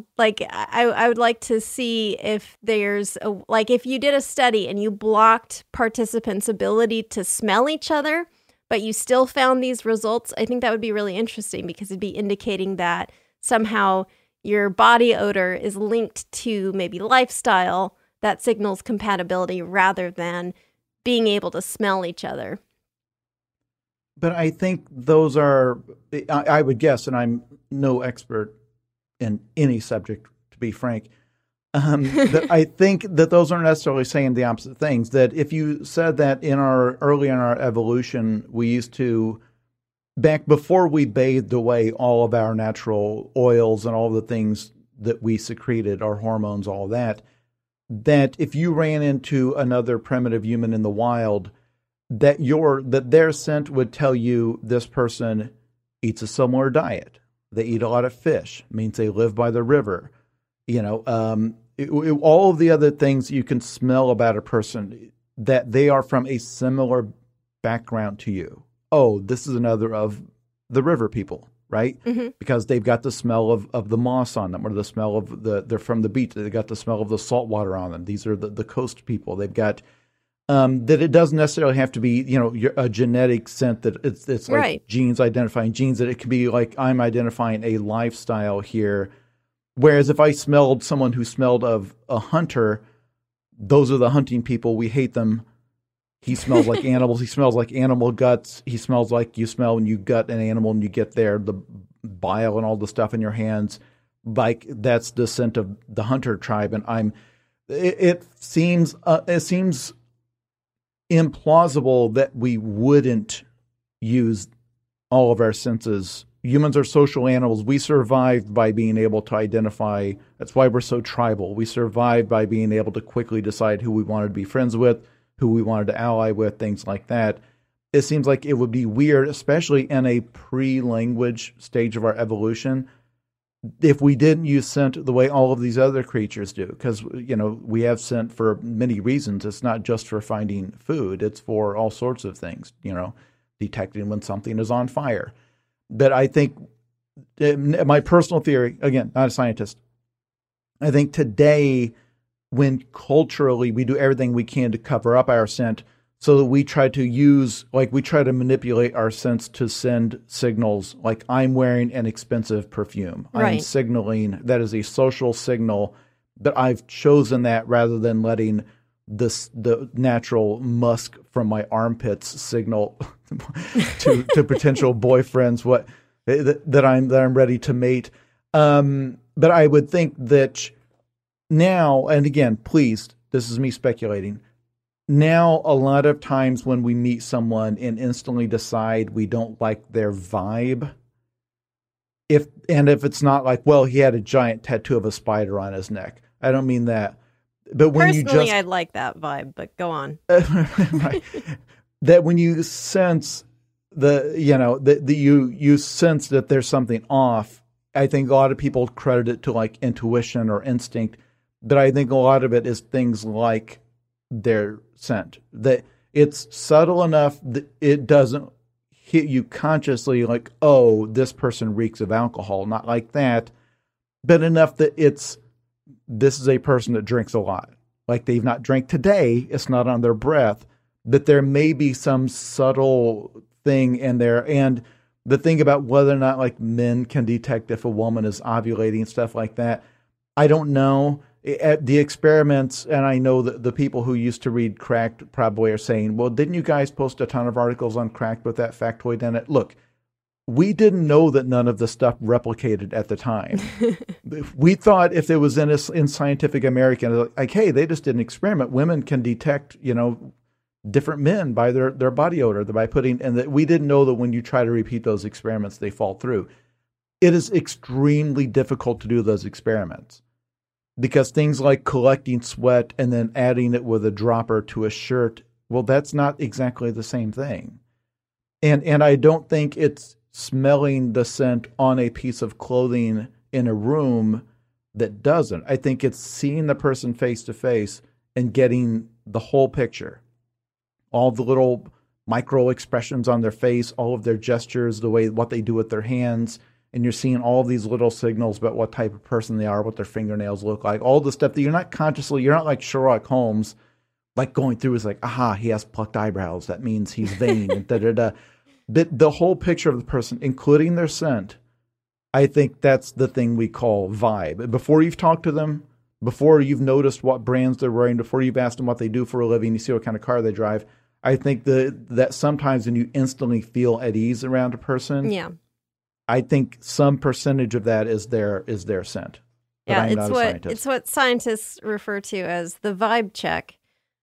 I would like to see if there's if you did a study and you blocked participants' ability to smell each other, but you still found these results. I think that would be really interesting, because it'd be indicating that somehow your body odor is linked to maybe lifestyle that signals compatibility rather than being able to smell each other. But I think those are, I would guess, and I'm no expert in any subject, to be frank, that I think that those aren't necessarily saying the opposite things. That if you said that early in our evolution, we used to, back before we bathed away all of our natural oils and all the things that we secreted, our hormones, all that if you ran into another primitive human in the wild, that their scent would tell you this person eats a similar diet. They eat a lot of fish, means they live by the river. All of the other things you can smell about a person, that they are from a similar background to you. Oh, this is another of the river people, right? Mm-hmm. Because they've got the smell of the moss on them, or the smell of they're from the beach. They've got the smell of the salt water on them. These are the coast people. They've got that it doesn't necessarily have to be, a genetic scent, that it's like right. Genes identifying genes, that it can be like I'm identifying a lifestyle here. Whereas if I smelled someone who smelled of a hunter, those are the hunting people. We hate them. He smells like animals. He smells like animal guts. He smells like you smell when you gut an animal and you get the bile and all the stuff in your hands. Like that's the scent of the hunter tribe. And it seems implausible that we wouldn't use all of our senses. Humans are social animals. We survived by being able to identify. That's why we're so tribal. We survived by being able to quickly decide who we wanted to be friends with, who we wanted to ally with, things like that. it seems like it would be weird, especially in a pre-language stage of our evolution, if we didn't use scent the way all of these other creatures do. Because, we have scent for many reasons. It's not just for finding food. It's for all sorts of things, detecting when something is on fire. But I think, my personal theory, again, not a scientist, I think today, when culturally we do everything we can to cover up our scent, so that we try to manipulate our sense to send signals like I'm wearing an expensive perfume. Right. I'm signaling that is a social signal, but I've chosen that rather than letting the natural musk from my armpits signal to potential boyfriends that I'm ready to mate. But I would think that now, and again, please, this is me speculating. Now, a lot of times when we meet someone and instantly decide we don't like their vibe, if it's not like, well, he had a giant tattoo of a spider on his neck. I don't mean that. But when Personally, I'd like that vibe, but go on. Right. That when you sense you sense that there's something off, I think a lot of people credit it to like intuition or instinct, but I think a lot of it is things like their scent, that it's subtle enough that it doesn't hit you consciously like, oh, this person reeks of alcohol, not like that, but enough that this is a person that drinks a lot. Like they've not drank today, it's not on their breath, but there may be some subtle thing in there. And the thing about whether or not like men can detect if a woman is ovulating, stuff like that, I don't know. At the experiments, and I know that the people who used to read Cracked probably are saying, well, didn't you guys post a ton of articles on Cracked with that factoid in it? Look, we didn't know that none of the stuff replicated at the time. We thought if it was in Scientific American, like, hey, they just did an experiment. Women can detect, different men by their body odor, by and that we didn't know that when you try to repeat those experiments, they fall through. It is extremely difficult to do those experiments. Because things like collecting sweat and then adding it with a dropper to a shirt, well, that's not exactly the same thing. And I don't think it's smelling the scent on a piece of clothing in a room that doesn't. I think it's seeing the person face to face and getting the whole picture. All the little micro expressions on their face, all of their gestures, what they do with their hands. And you're seeing all these little signals about what type of person they are, what their fingernails look like, all the stuff that you're not like Sherlock Holmes, like going through is like, aha, he has plucked eyebrows. That means he's vain. And da-da-da. The whole picture of the person, including their scent, I think that's the thing we call vibe. Before you've talked to them, before you've noticed what brands they're wearing, before you've asked them what they do for a living, you see what kind of car they drive, I think that sometimes when you instantly feel at ease around a person, yeah, I think some percentage of that is their scent. But yeah, I'm not a scientist. It's what scientists refer to as the vibe check.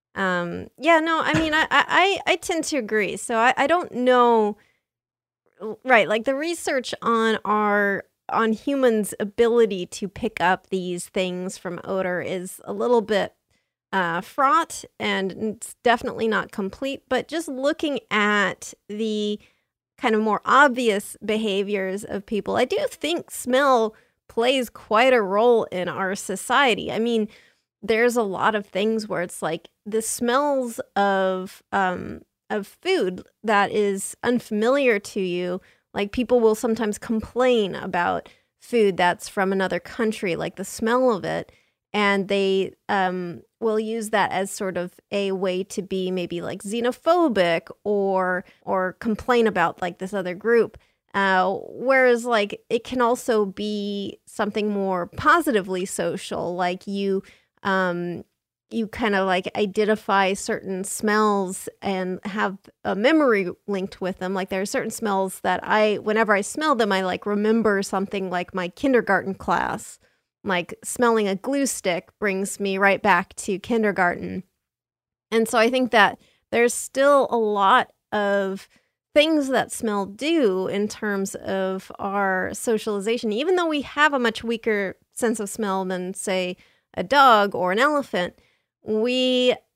I tend to agree. So I don't know, right? Like the research on humans' ability to pick up these things from odor is a little bit fraught, and it's definitely not complete. But just looking at the kind of more obvious behaviors of people, I do think smell plays quite a role in our society. I mean, there's a lot of things where it's like the smells of food that is unfamiliar to you. Like people will sometimes complain about food that's from another country, like the smell of it, and they will use that as sort of a way to be maybe like xenophobic or complain about like this other group. Whereas like it can also be something more positively social, like you kind of like identify certain smells and have a memory linked with them. Like there are certain smells that whenever I smell them, I like remember something like my kindergarten class. Like smelling a glue stick brings me right back to kindergarten. And so I think that there's still a lot of things that smell do in terms of our socialization, even though we have a much weaker sense of smell than, say, a dog or an elephant. We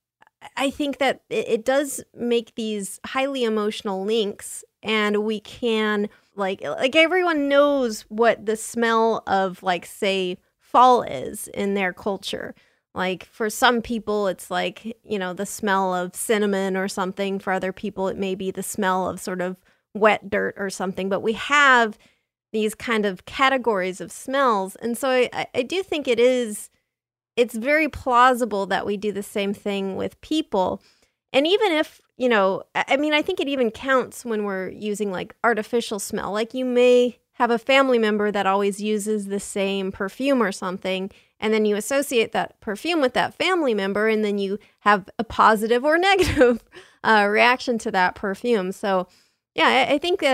I think that it does make these highly emotional links, and we can like everyone knows what the smell of, like, say, fall is in their culture. Like, for some people, it's like, the smell of cinnamon or something. For other people, it may be the smell of sort of wet dirt or something. But we have these kind of categories of smells. And so I do think it's very plausible that we do the same thing with people. And even if, I think it even counts when we're using like artificial smell. Like, you may have a family member that always uses the same perfume or something, and then you associate that perfume with that family member, and then you have a positive or negative reaction to that perfume. So, yeah, I think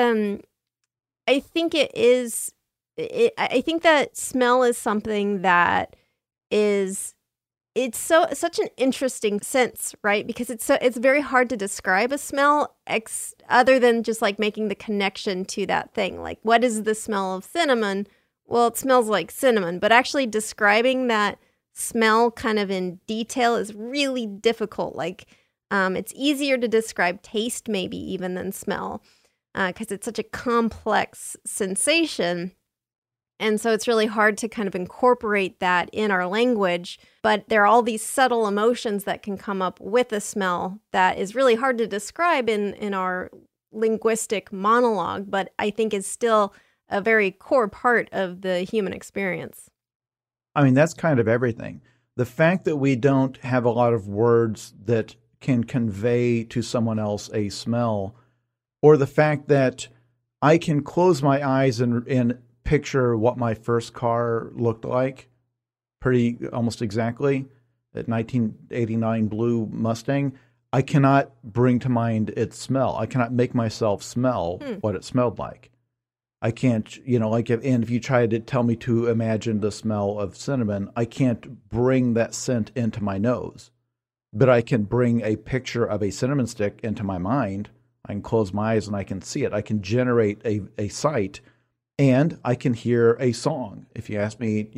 it is. I think that smell is something that it's such an interesting sense, right? Because it's very hard to describe a smell other than just like making the connection to that thing. Like, what is the smell of cinnamon? Well, it smells like cinnamon, but actually describing that smell kind of in detail is really difficult. Like, it's easier to describe taste maybe even than smell, because it's such a complex sensation. And so it's really hard to kind of incorporate that in our language. But there are all these subtle emotions that can come up with a smell that is really hard to describe in our linguistic monologue, but I think is still a very core part of the human experience. I mean, that's kind of everything. The fact that we don't have a lot of words that can convey to someone else a smell, or the fact that I can close my eyes and picture what my first car looked like almost exactly, that 1989 blue Mustang. I cannot bring to mind its smell. I cannot make myself smell what it smelled like. I can't, if you try to tell me to imagine the smell of cinnamon, I can't bring that scent into my nose, but I can bring a picture of a cinnamon stick into my mind. I can close my eyes and I can see it. I can generate a sight. And I can hear a song. If you ask me, if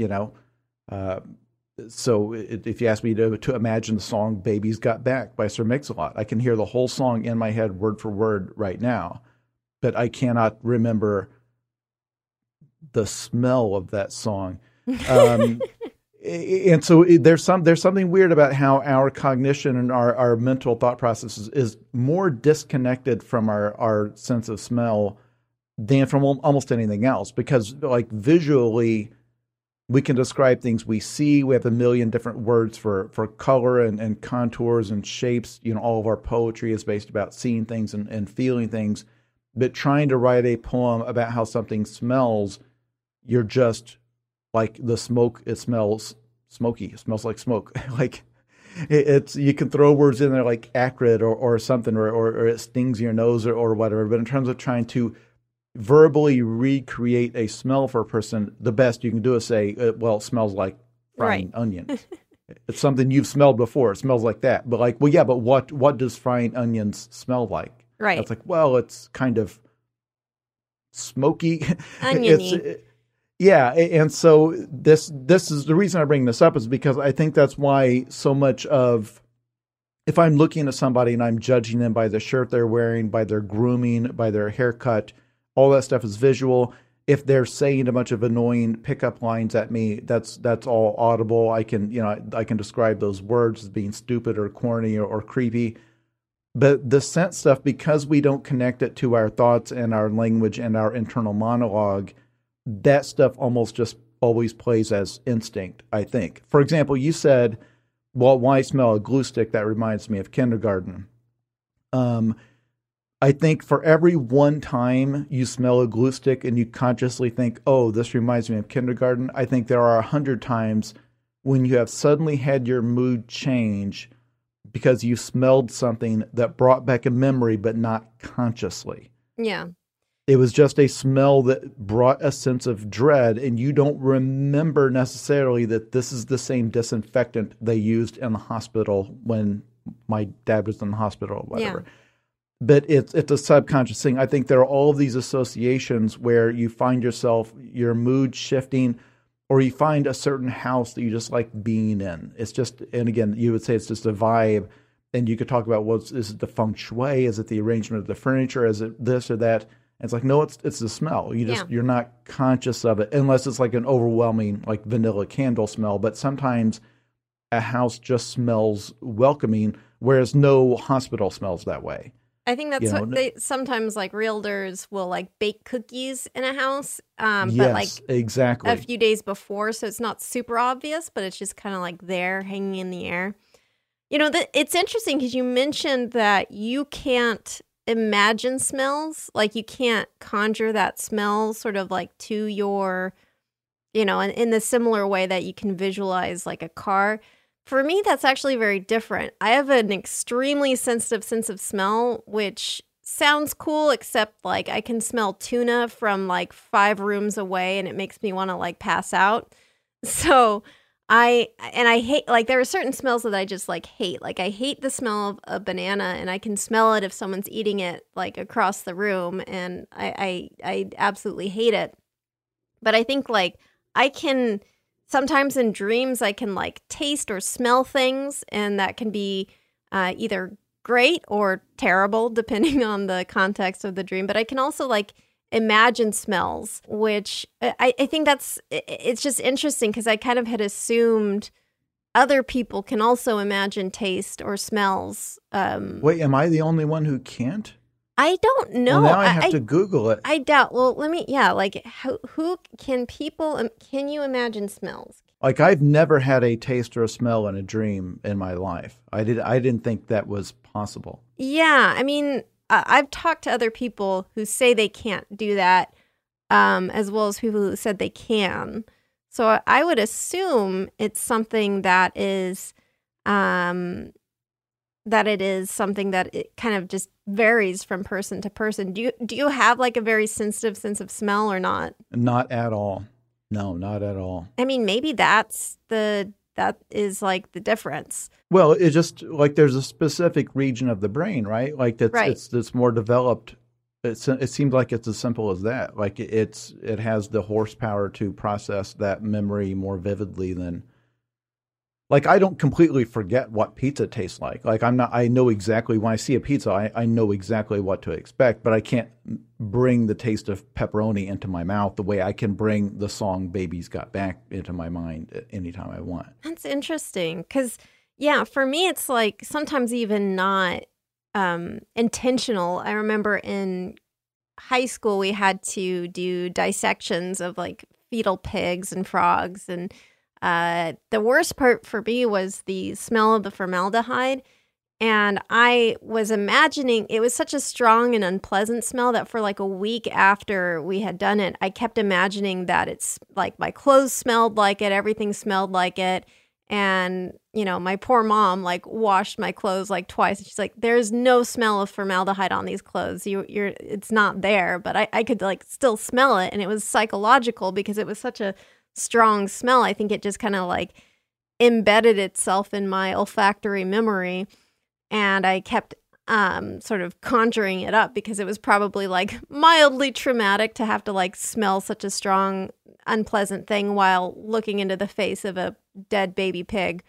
you ask me to imagine the song "Baby's Got Back" by Sir Mix-a-Lot, I can hear the whole song in my head, word for word, right now. But I cannot remember the smell of that song. And so there's something weird about how our cognition and our mental thought processes is more disconnected from our sense of smell than from almost anything else, because like visually we can describe things we see. We have a million different words for color and contours and shapes. All of our poetry is based about seeing things and feeling things. But trying to write a poem about how something smells, you're just like the smoke. It smells smoky. It smells like smoke. Like it's you can throw words in there like acrid or something, or it stings your nose or whatever. But in terms of trying to verbally recreate a smell for a person, the best you can do is say, well, it smells like frying onions. It's something you've smelled before. It smells like that. But like, well, yeah, but what does frying onions smell like? Right. It's like, well, it's kind of smoky. Oniony. Yeah. And so this is the reason I bring this up, is because I think that's why so much of, if I'm looking at somebody and I'm judging them by the shirt they're wearing, by their grooming, by their haircut, all that stuff is visual. If they're saying a bunch of annoying pickup lines at me, that's all audible. I can describe those words as being stupid or corny or creepy. But the scent stuff, because we don't connect it to our thoughts and our language and our internal monologue, that stuff almost just always plays as instinct, I think. For example, you said, well, why smell a glue stick? That reminds me of kindergarten. I think for every one time you smell a glue stick and you consciously think, oh, this reminds me of kindergarten, I think there are 100 times when you have suddenly had your mood change because you smelled something that brought back a memory, but not consciously. Yeah. It was just a smell that brought a sense of dread, and you don't remember necessarily that this is the same disinfectant they used in the hospital when my dad was in the hospital or whatever. Yeah. But it's a subconscious thing. I think there are all of these associations where you find yourself, your mood shifting, or you find a certain house that you just like being in. It's just, and again, you would say it's just a vibe. and you could talk about, well, is it the feng shui? Is it the arrangement of the furniture? Is it this or that? And it's like, no, it's the smell. You're not conscious of it unless it's like an overwhelming, like vanilla candle smell. But sometimes a house just smells welcoming, whereas no hospital smells that way. I think that's what they sometimes, like, realtors will like bake cookies in a house, yes, but like exactly a few days before, so it's not super obvious, but it's just kind of like there hanging in the air. It's interesting because you mentioned that you can't imagine smells, like you can't conjure that smell sort of like to your, in the similar way that you can visualize like a car. For me, that's actually very different. I have an extremely sensitive sense of smell, which sounds cool, except like I can smell tuna from like 5 rooms away and it makes me want to like pass out. So I hate, like, there are certain smells that I just like hate. Like, I hate the smell of a banana, and I can smell it if someone's eating it like across the room, and I absolutely hate it. But I think like I can sometimes in dreams I can like taste or smell things, and that can be either great or terrible depending on the context of the dream. But I can also like imagine smells, which I think it's just interesting because I kind of had assumed other people can also imagine taste or smells. Wait, am I the only one who can't? I don't know. Well, now I have to Google it. I doubt. Well, who can you imagine smells? Like, I've never had a taste or a smell in a dream in my life. I didn't think that was possible. Yeah, I mean, I've talked to other people who say they can't do that, as well as people who said they can. So I would assume it's something that is, something that it kind of just varies from person to person. Do you have like a very sensitive sense of smell or not? Not at all. No, not at all. I mean, maybe that is like the difference. Well, it's just like there's a specific region of the brain, right? Like it's more developed. It seems like it's as simple as that. Like it has the horsepower to process that memory more vividly than. Like, I don't completely forget what pizza tastes like. Like, I know exactly when I see a pizza, I know exactly what to expect, but I can't bring the taste of pepperoni into my mouth the way I can bring the song Baby's Got Back into my mind anytime I want. That's interesting. Because, yeah, for me, it's like sometimes even not intentional. I remember in high school, we had to do dissections of like fetal pigs and frogs, and the worst part for me was the smell of the formaldehyde. And I was imagining, it was such a strong and unpleasant smell that for like a week after we had done it, I kept imagining that it's like my clothes smelled like it, everything smelled like it. And, my poor mom like washed my clothes like twice. And she's like, there's no smell of formaldehyde on these clothes. It's not there. But I could like still smell it. And it was psychological because it was such a strong smell. I think it just kind of like embedded itself in my olfactory memory, and I kept sort of conjuring it up because it was probably like mildly traumatic to have to like smell such a strong, unpleasant thing while looking into the face of a dead baby pig.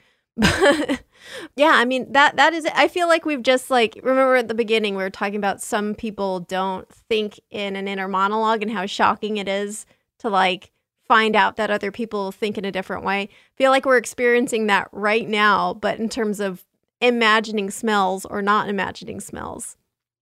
Yeah, I mean, that is it. I feel like we've just like, remember at the beginning we were talking about some people don't think in an inner monologue and how shocking it is to like find out that other people think in a different way. I feel like we're experiencing that right now, but in terms of imagining smells or not imagining smells.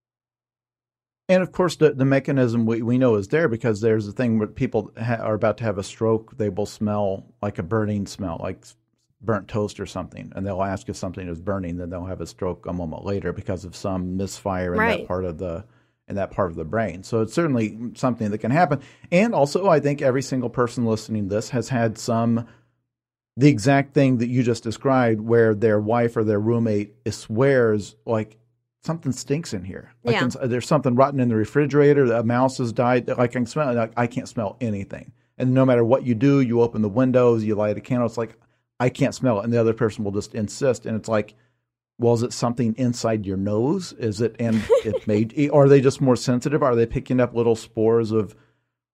And of course, the mechanism we know is there because there's a thing where people are about to have a stroke. They will smell like a burning smell, like burnt toast or something. And they'll ask if something is burning, then they'll have a stroke a moment later because of some misfire in that part of the brain. So it's certainly something that can happen. And also, I think every single person listening to this has had the exact thing that you just described where their wife or their roommate swears like something stinks in here. Like there's something rotten in the refrigerator. A mouse has died. I can smell it. Like, I can't smell anything. And no matter what you do, you open the windows, you light a candle. It's like, I can't smell it. And the other person will just insist. And it's like, well, is it something inside your nose? Is it, and it made, or are they just more sensitive? Are they picking up little spores of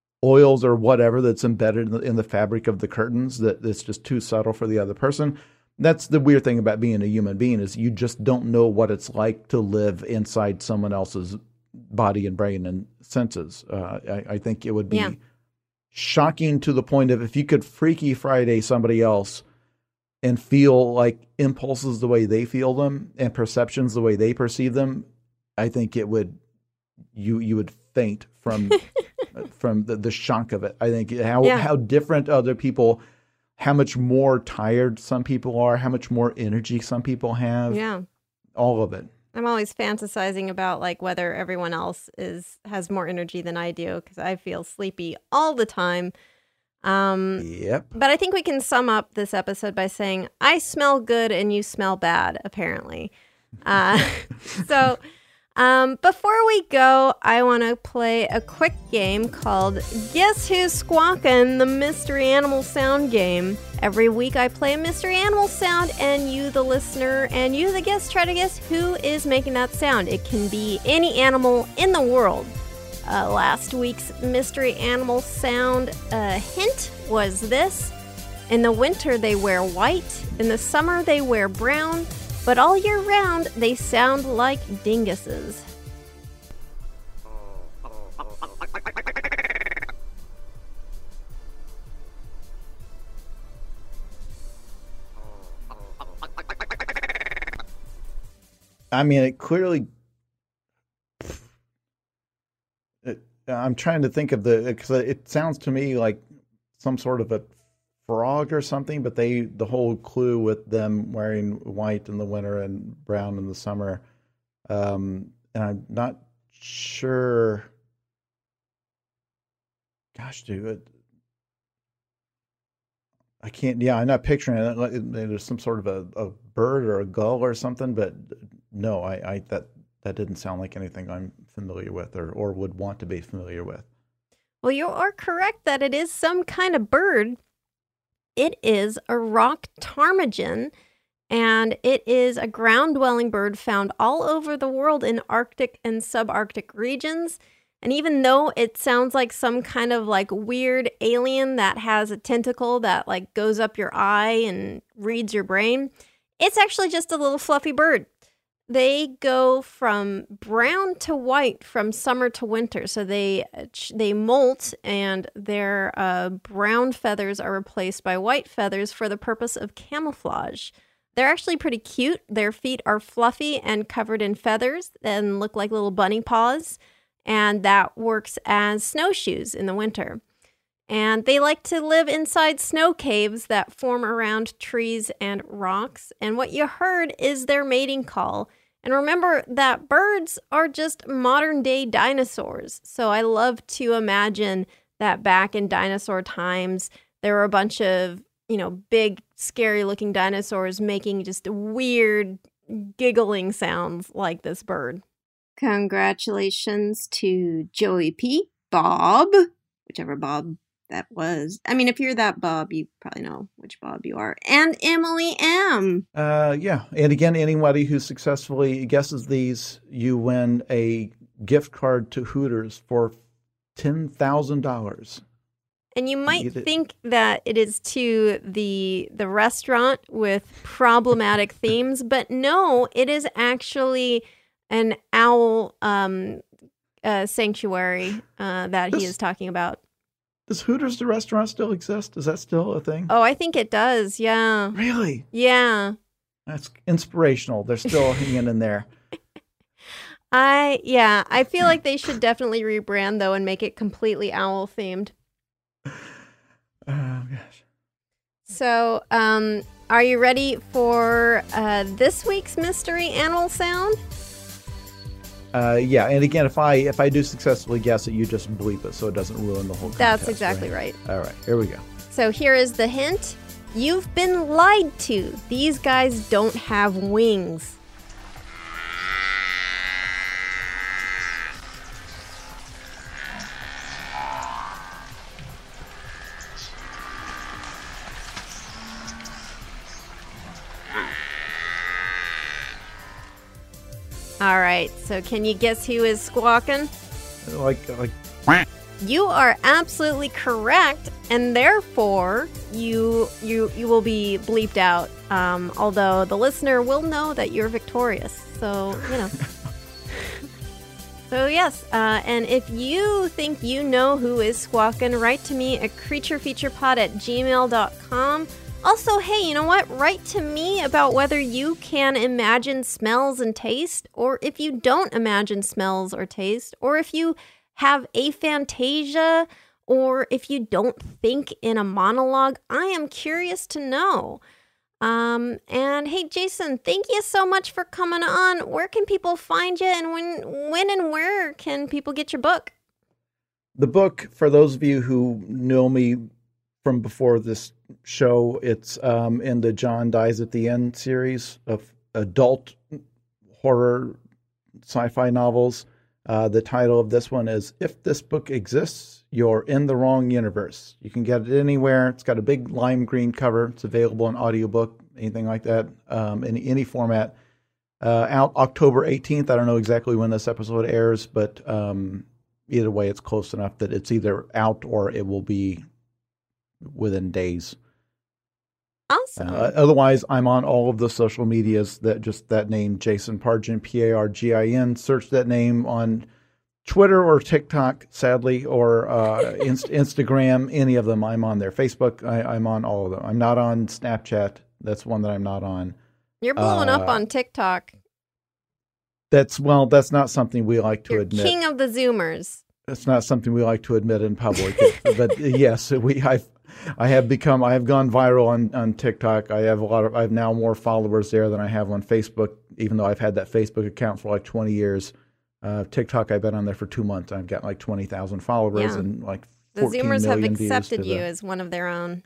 oils or whatever that's embedded in the fabric of the curtains that's just too subtle for the other person? That's the weird thing about being a human being is you just don't know what it's like to live inside someone else's body and brain and senses. I think it would be shocking to the point of if you could Freaky Friday somebody else and feel like impulses the way they feel them and perceptions the way they perceive them, I think it would you would faint from from the shock of it. I think how different other people, how much more tired some people are, how much more energy some people have. Yeah. All of it. I'm always fantasizing about like whether everyone else has more energy than I do because I feel sleepy all the time. Yep. But I think we can sum up this episode by saying I smell good and you smell bad, apparently. So before we go, I want to play a quick game called Guess Who's Squawking, the mystery animal sound game. Every week I play a mystery animal sound and you, the listener, and you, the guest, try to guess who is making that sound. It can be any animal in the world. Last week's mystery animal sound hint was this. In the winter, they wear white. In the summer, they wear brown. But all year round, they sound like dinguses. I mean, it clearly... I'm trying to think of because it sounds to me like some sort of a frog or something, but the whole clue with them wearing white in the winter and brown in the summer, and I'm not sure. Gosh, dude, I can't. Yeah, I'm not picturing it. There's some sort of a bird or a gull or something, but no, that didn't sound like anything I'm familiar with or would want to be familiar with. Well, you are correct that it is some kind of bird. It is a rock ptarmigan, and it is a ground-dwelling bird found all over the world in Arctic and subarctic regions. And even though it sounds like some kind of like weird alien that has a tentacle that like goes up your eye and reads your brain, it's actually just a little fluffy bird. They go from brown to white from summer to winter. So they molt, and their brown feathers are replaced by white feathers for the purpose of camouflage. They're actually pretty cute. Their feet are fluffy and covered in feathers and look like little bunny paws, and that works as snowshoes in the winter. And they like to live inside snow caves that form around trees and rocks. And what you heard is their mating call. And remember that birds are just modern day dinosaurs. So I love to imagine that back in dinosaur times, there were a bunch of, big, scary looking dinosaurs making just weird giggling sounds like this bird. Congratulations to Joey P., Bob, whichever Bob that was. I mean, if you're that Bob, you probably know which Bob you are. And Emily M. Yeah. And again, anybody who successfully guesses these, you win a gift card to Hooters for $10,000. And you might think that it is to the restaurant with problematic themes, but no, it is actually an owl sanctuary that he is talking about. Does Hooters the restaurant still exist? Is that still a thing? Oh, I think it does, yeah. Really? Yeah. That's inspirational. They're still hanging in there. I feel like they should definitely rebrand, though, and make it completely owl-themed. Oh, gosh. So, are you ready for this week's mystery animal sound? Yeah, and again, if I do successfully guess it, you just bleep it so it doesn't ruin the whole contest. That's exactly right. All right, here we go. So here is the hint. You've been lied to. These guys don't have wings. All right, so can you guess who is squawking? Like You are absolutely correct, and therefore you will be bleeped out. Although the listener will know that you're victorious. So, you know. So yes, and if you think you know who is squawking, write to me at creaturefeaturepod@gmail.com. Also, hey, you know what? Write to me about whether you can imagine smells and taste, or if you don't imagine smells or taste, or if you have aphantasia, or if you don't think in a monologue. I am curious to know. And hey, Jason, thank you so much for coming on. Where can people find you, and when and where can people get your book? The book, for those of you who know me from before this show, it's in the John Dies at the End series of adult horror sci-fi novels. The title of this one is If This Book Exists, You're in the Wrong Universe. You can get it anywhere. It's got a big lime green cover. It's available in audiobook, anything like that, in any format. Out October 18th. I don't know exactly when this episode airs, but either way, it's close enough that it's either out or it will be within days. Awesome. Otherwise, I'm on all of the social medias. That name, Jason Pargin, Pargin. Search that name on Twitter or TikTok, sadly, or Instagram. Any of them, I'm on there. Facebook, I'm on all of them. I'm not on Snapchat. That's one that I'm not on. You're blowing up on TikTok. That's not something we like to You're admit. King of the Zoomers. It's not something we like to admit in public. But yes, I have gone viral on TikTok. I have now more followers there than I have on Facebook, even though I've had that Facebook account for like 20 years. TikTok, I've been on there for 2 months. I've got like 20,000 followers and like 14 the Zoomers have million views accepted you as one of their own.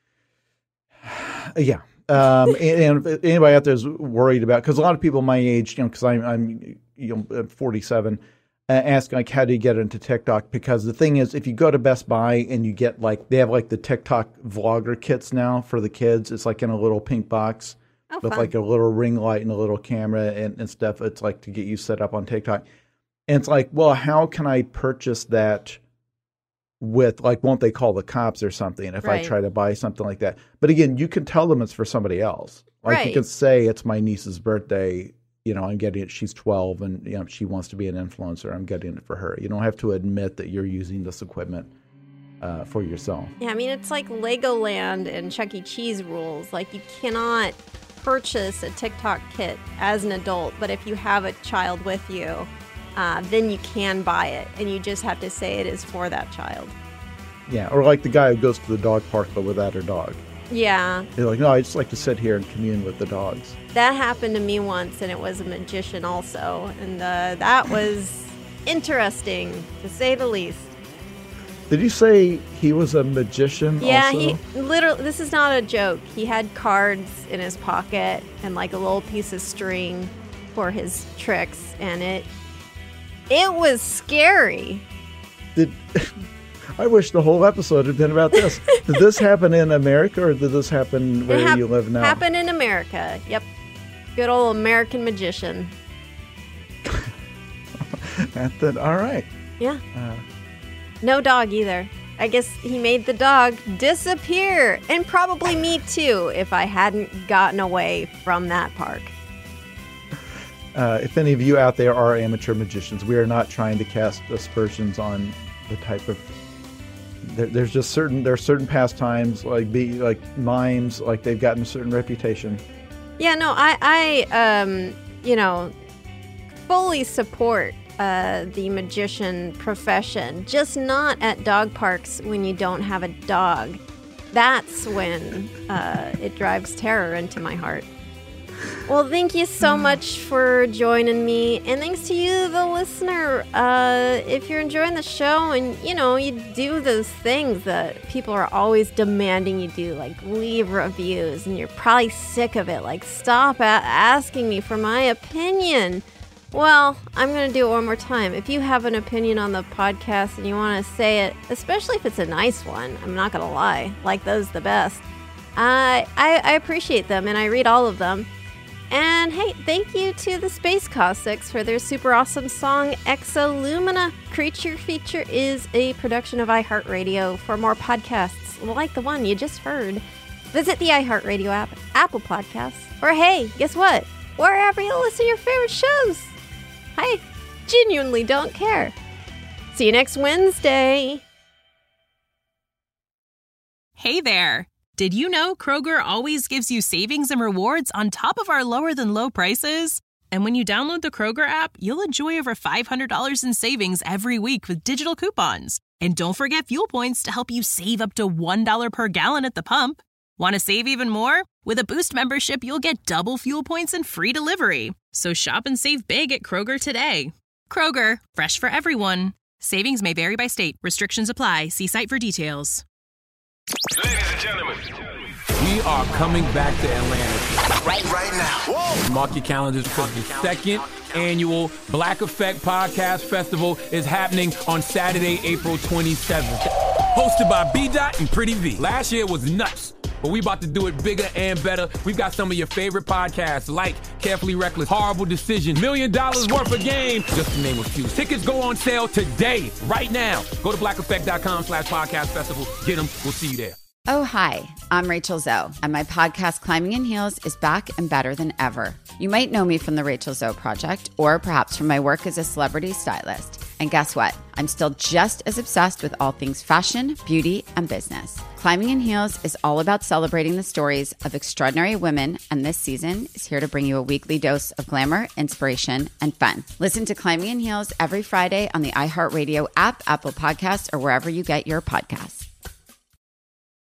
Yeah. And if anybody out there is worried about, because a lot of people my age, because I'm 47, ask like, how do you get into TikTok? Because the thing is, if you go to Best Buy and you get they have like the TikTok vlogger kits now for the kids. It's like in a little pink box with like a little ring light and a little camera and stuff. It's like to get you set up on TikTok. And it's like, well, how can I purchase that with, like, won't they call the cops or something if I try to buy something like that? But again, you can tell them it's for somebody else. Like you can say it's my niece's birthday. I'm getting it. She's 12 and she wants to be an influencer. I'm getting it for her. You don't have to admit that you're using this equipment for yourself. Yeah, I mean, it's like Legoland and Chuck E. Cheese rules. Like, you cannot purchase a TikTok kit as an adult, but if you have a child with you, then you can buy it, and you just have to say it is for that child. Yeah, or like the guy who goes to the dog park but without her dog. Yeah. They're like, no, I just like to sit here and commune with the dogs. That happened to me once, and it was a magician also, and that was interesting, to say the least. Did you say he was a magician also? Yeah, he literally, this is not a joke. He had cards in his pocket and like a little piece of string for his tricks, and it was scary. I wish the whole episode had been about this. Did this happen in America, or did this happen where you live now? Happened in America. Yep. Good old American magician. All right. Yeah. No dog either. I guess he made the dog disappear. And probably me too, if I hadn't gotten away from that park. If any of you out there are amateur magicians, we are not trying to cast aspersions on the type of... There's just certain pastimes, like mimes, like they've gotten a certain reputation. Yeah, no, I fully support the magician profession, just not at dog parks when you don't have a dog. That's when it drives terror into my heart. Well, thank you so much for joining me, and thanks to you, the listener. If you're enjoying the show and, you do those things that people are always demanding you do, like leave reviews, and you're probably sick of it, like stop asking me for my opinion. Well, I'm going to do it one more time. If you have an opinion on the podcast and you want to say it, especially if it's a nice one, I'm not going to lie, like those the best. I appreciate them, and I read all of them. And hey, thank you to the Space Caustics for their super awesome song, Exolumina. Creature Feature is a production of iHeartRadio. For more podcasts like the one you just heard, visit the iHeartRadio app, Apple Podcasts, or hey, guess what? Wherever you listen to your favorite shows. I genuinely don't care. See you next Wednesday. Hey there. Did you know Kroger always gives you savings and rewards on top of our lower than low prices? And when you download the Kroger app, you'll enjoy over $500 in savings every week with digital coupons. And don't forget fuel points to help you save up to $1 per gallon at the pump. Want to save even more? With a Boost membership, you'll get double fuel points and free delivery. So shop and save big at Kroger today. Kroger, fresh for everyone. Savings may vary by state. Restrictions apply. See site for details. Ladies and gentlemen, We are coming back to Atlanta. right now. Whoa. Mark your calendars because the second annual Black Effect Podcast Festival is happening on Saturday, April 27th. Hosted by B-Dot and Pretty V. Last year was nuts, but we about to do it bigger and better. We've got some of your favorite podcasts like Carefully Reckless, Horrible Decision, $1 Million Worth of Game, just to name a few. Tickets go on sale today, right now. Go to blackeffect.com/podcast festival. Get them. We'll see you there. Oh, hi, I'm Rachel Zoe, and my podcast, Climbing in Heels, is back and better than ever. You might know me from the Rachel Zoe Project, or perhaps from my work as a celebrity stylist. And guess what? I'm still just as obsessed with all things fashion, beauty, and business. Climbing in Heels is all about celebrating the stories of extraordinary women, and this season is here to bring you a weekly dose of glamour, inspiration, and fun. Listen to Climbing in Heels every Friday on the iHeartRadio app, Apple Podcasts, or wherever you get your podcasts.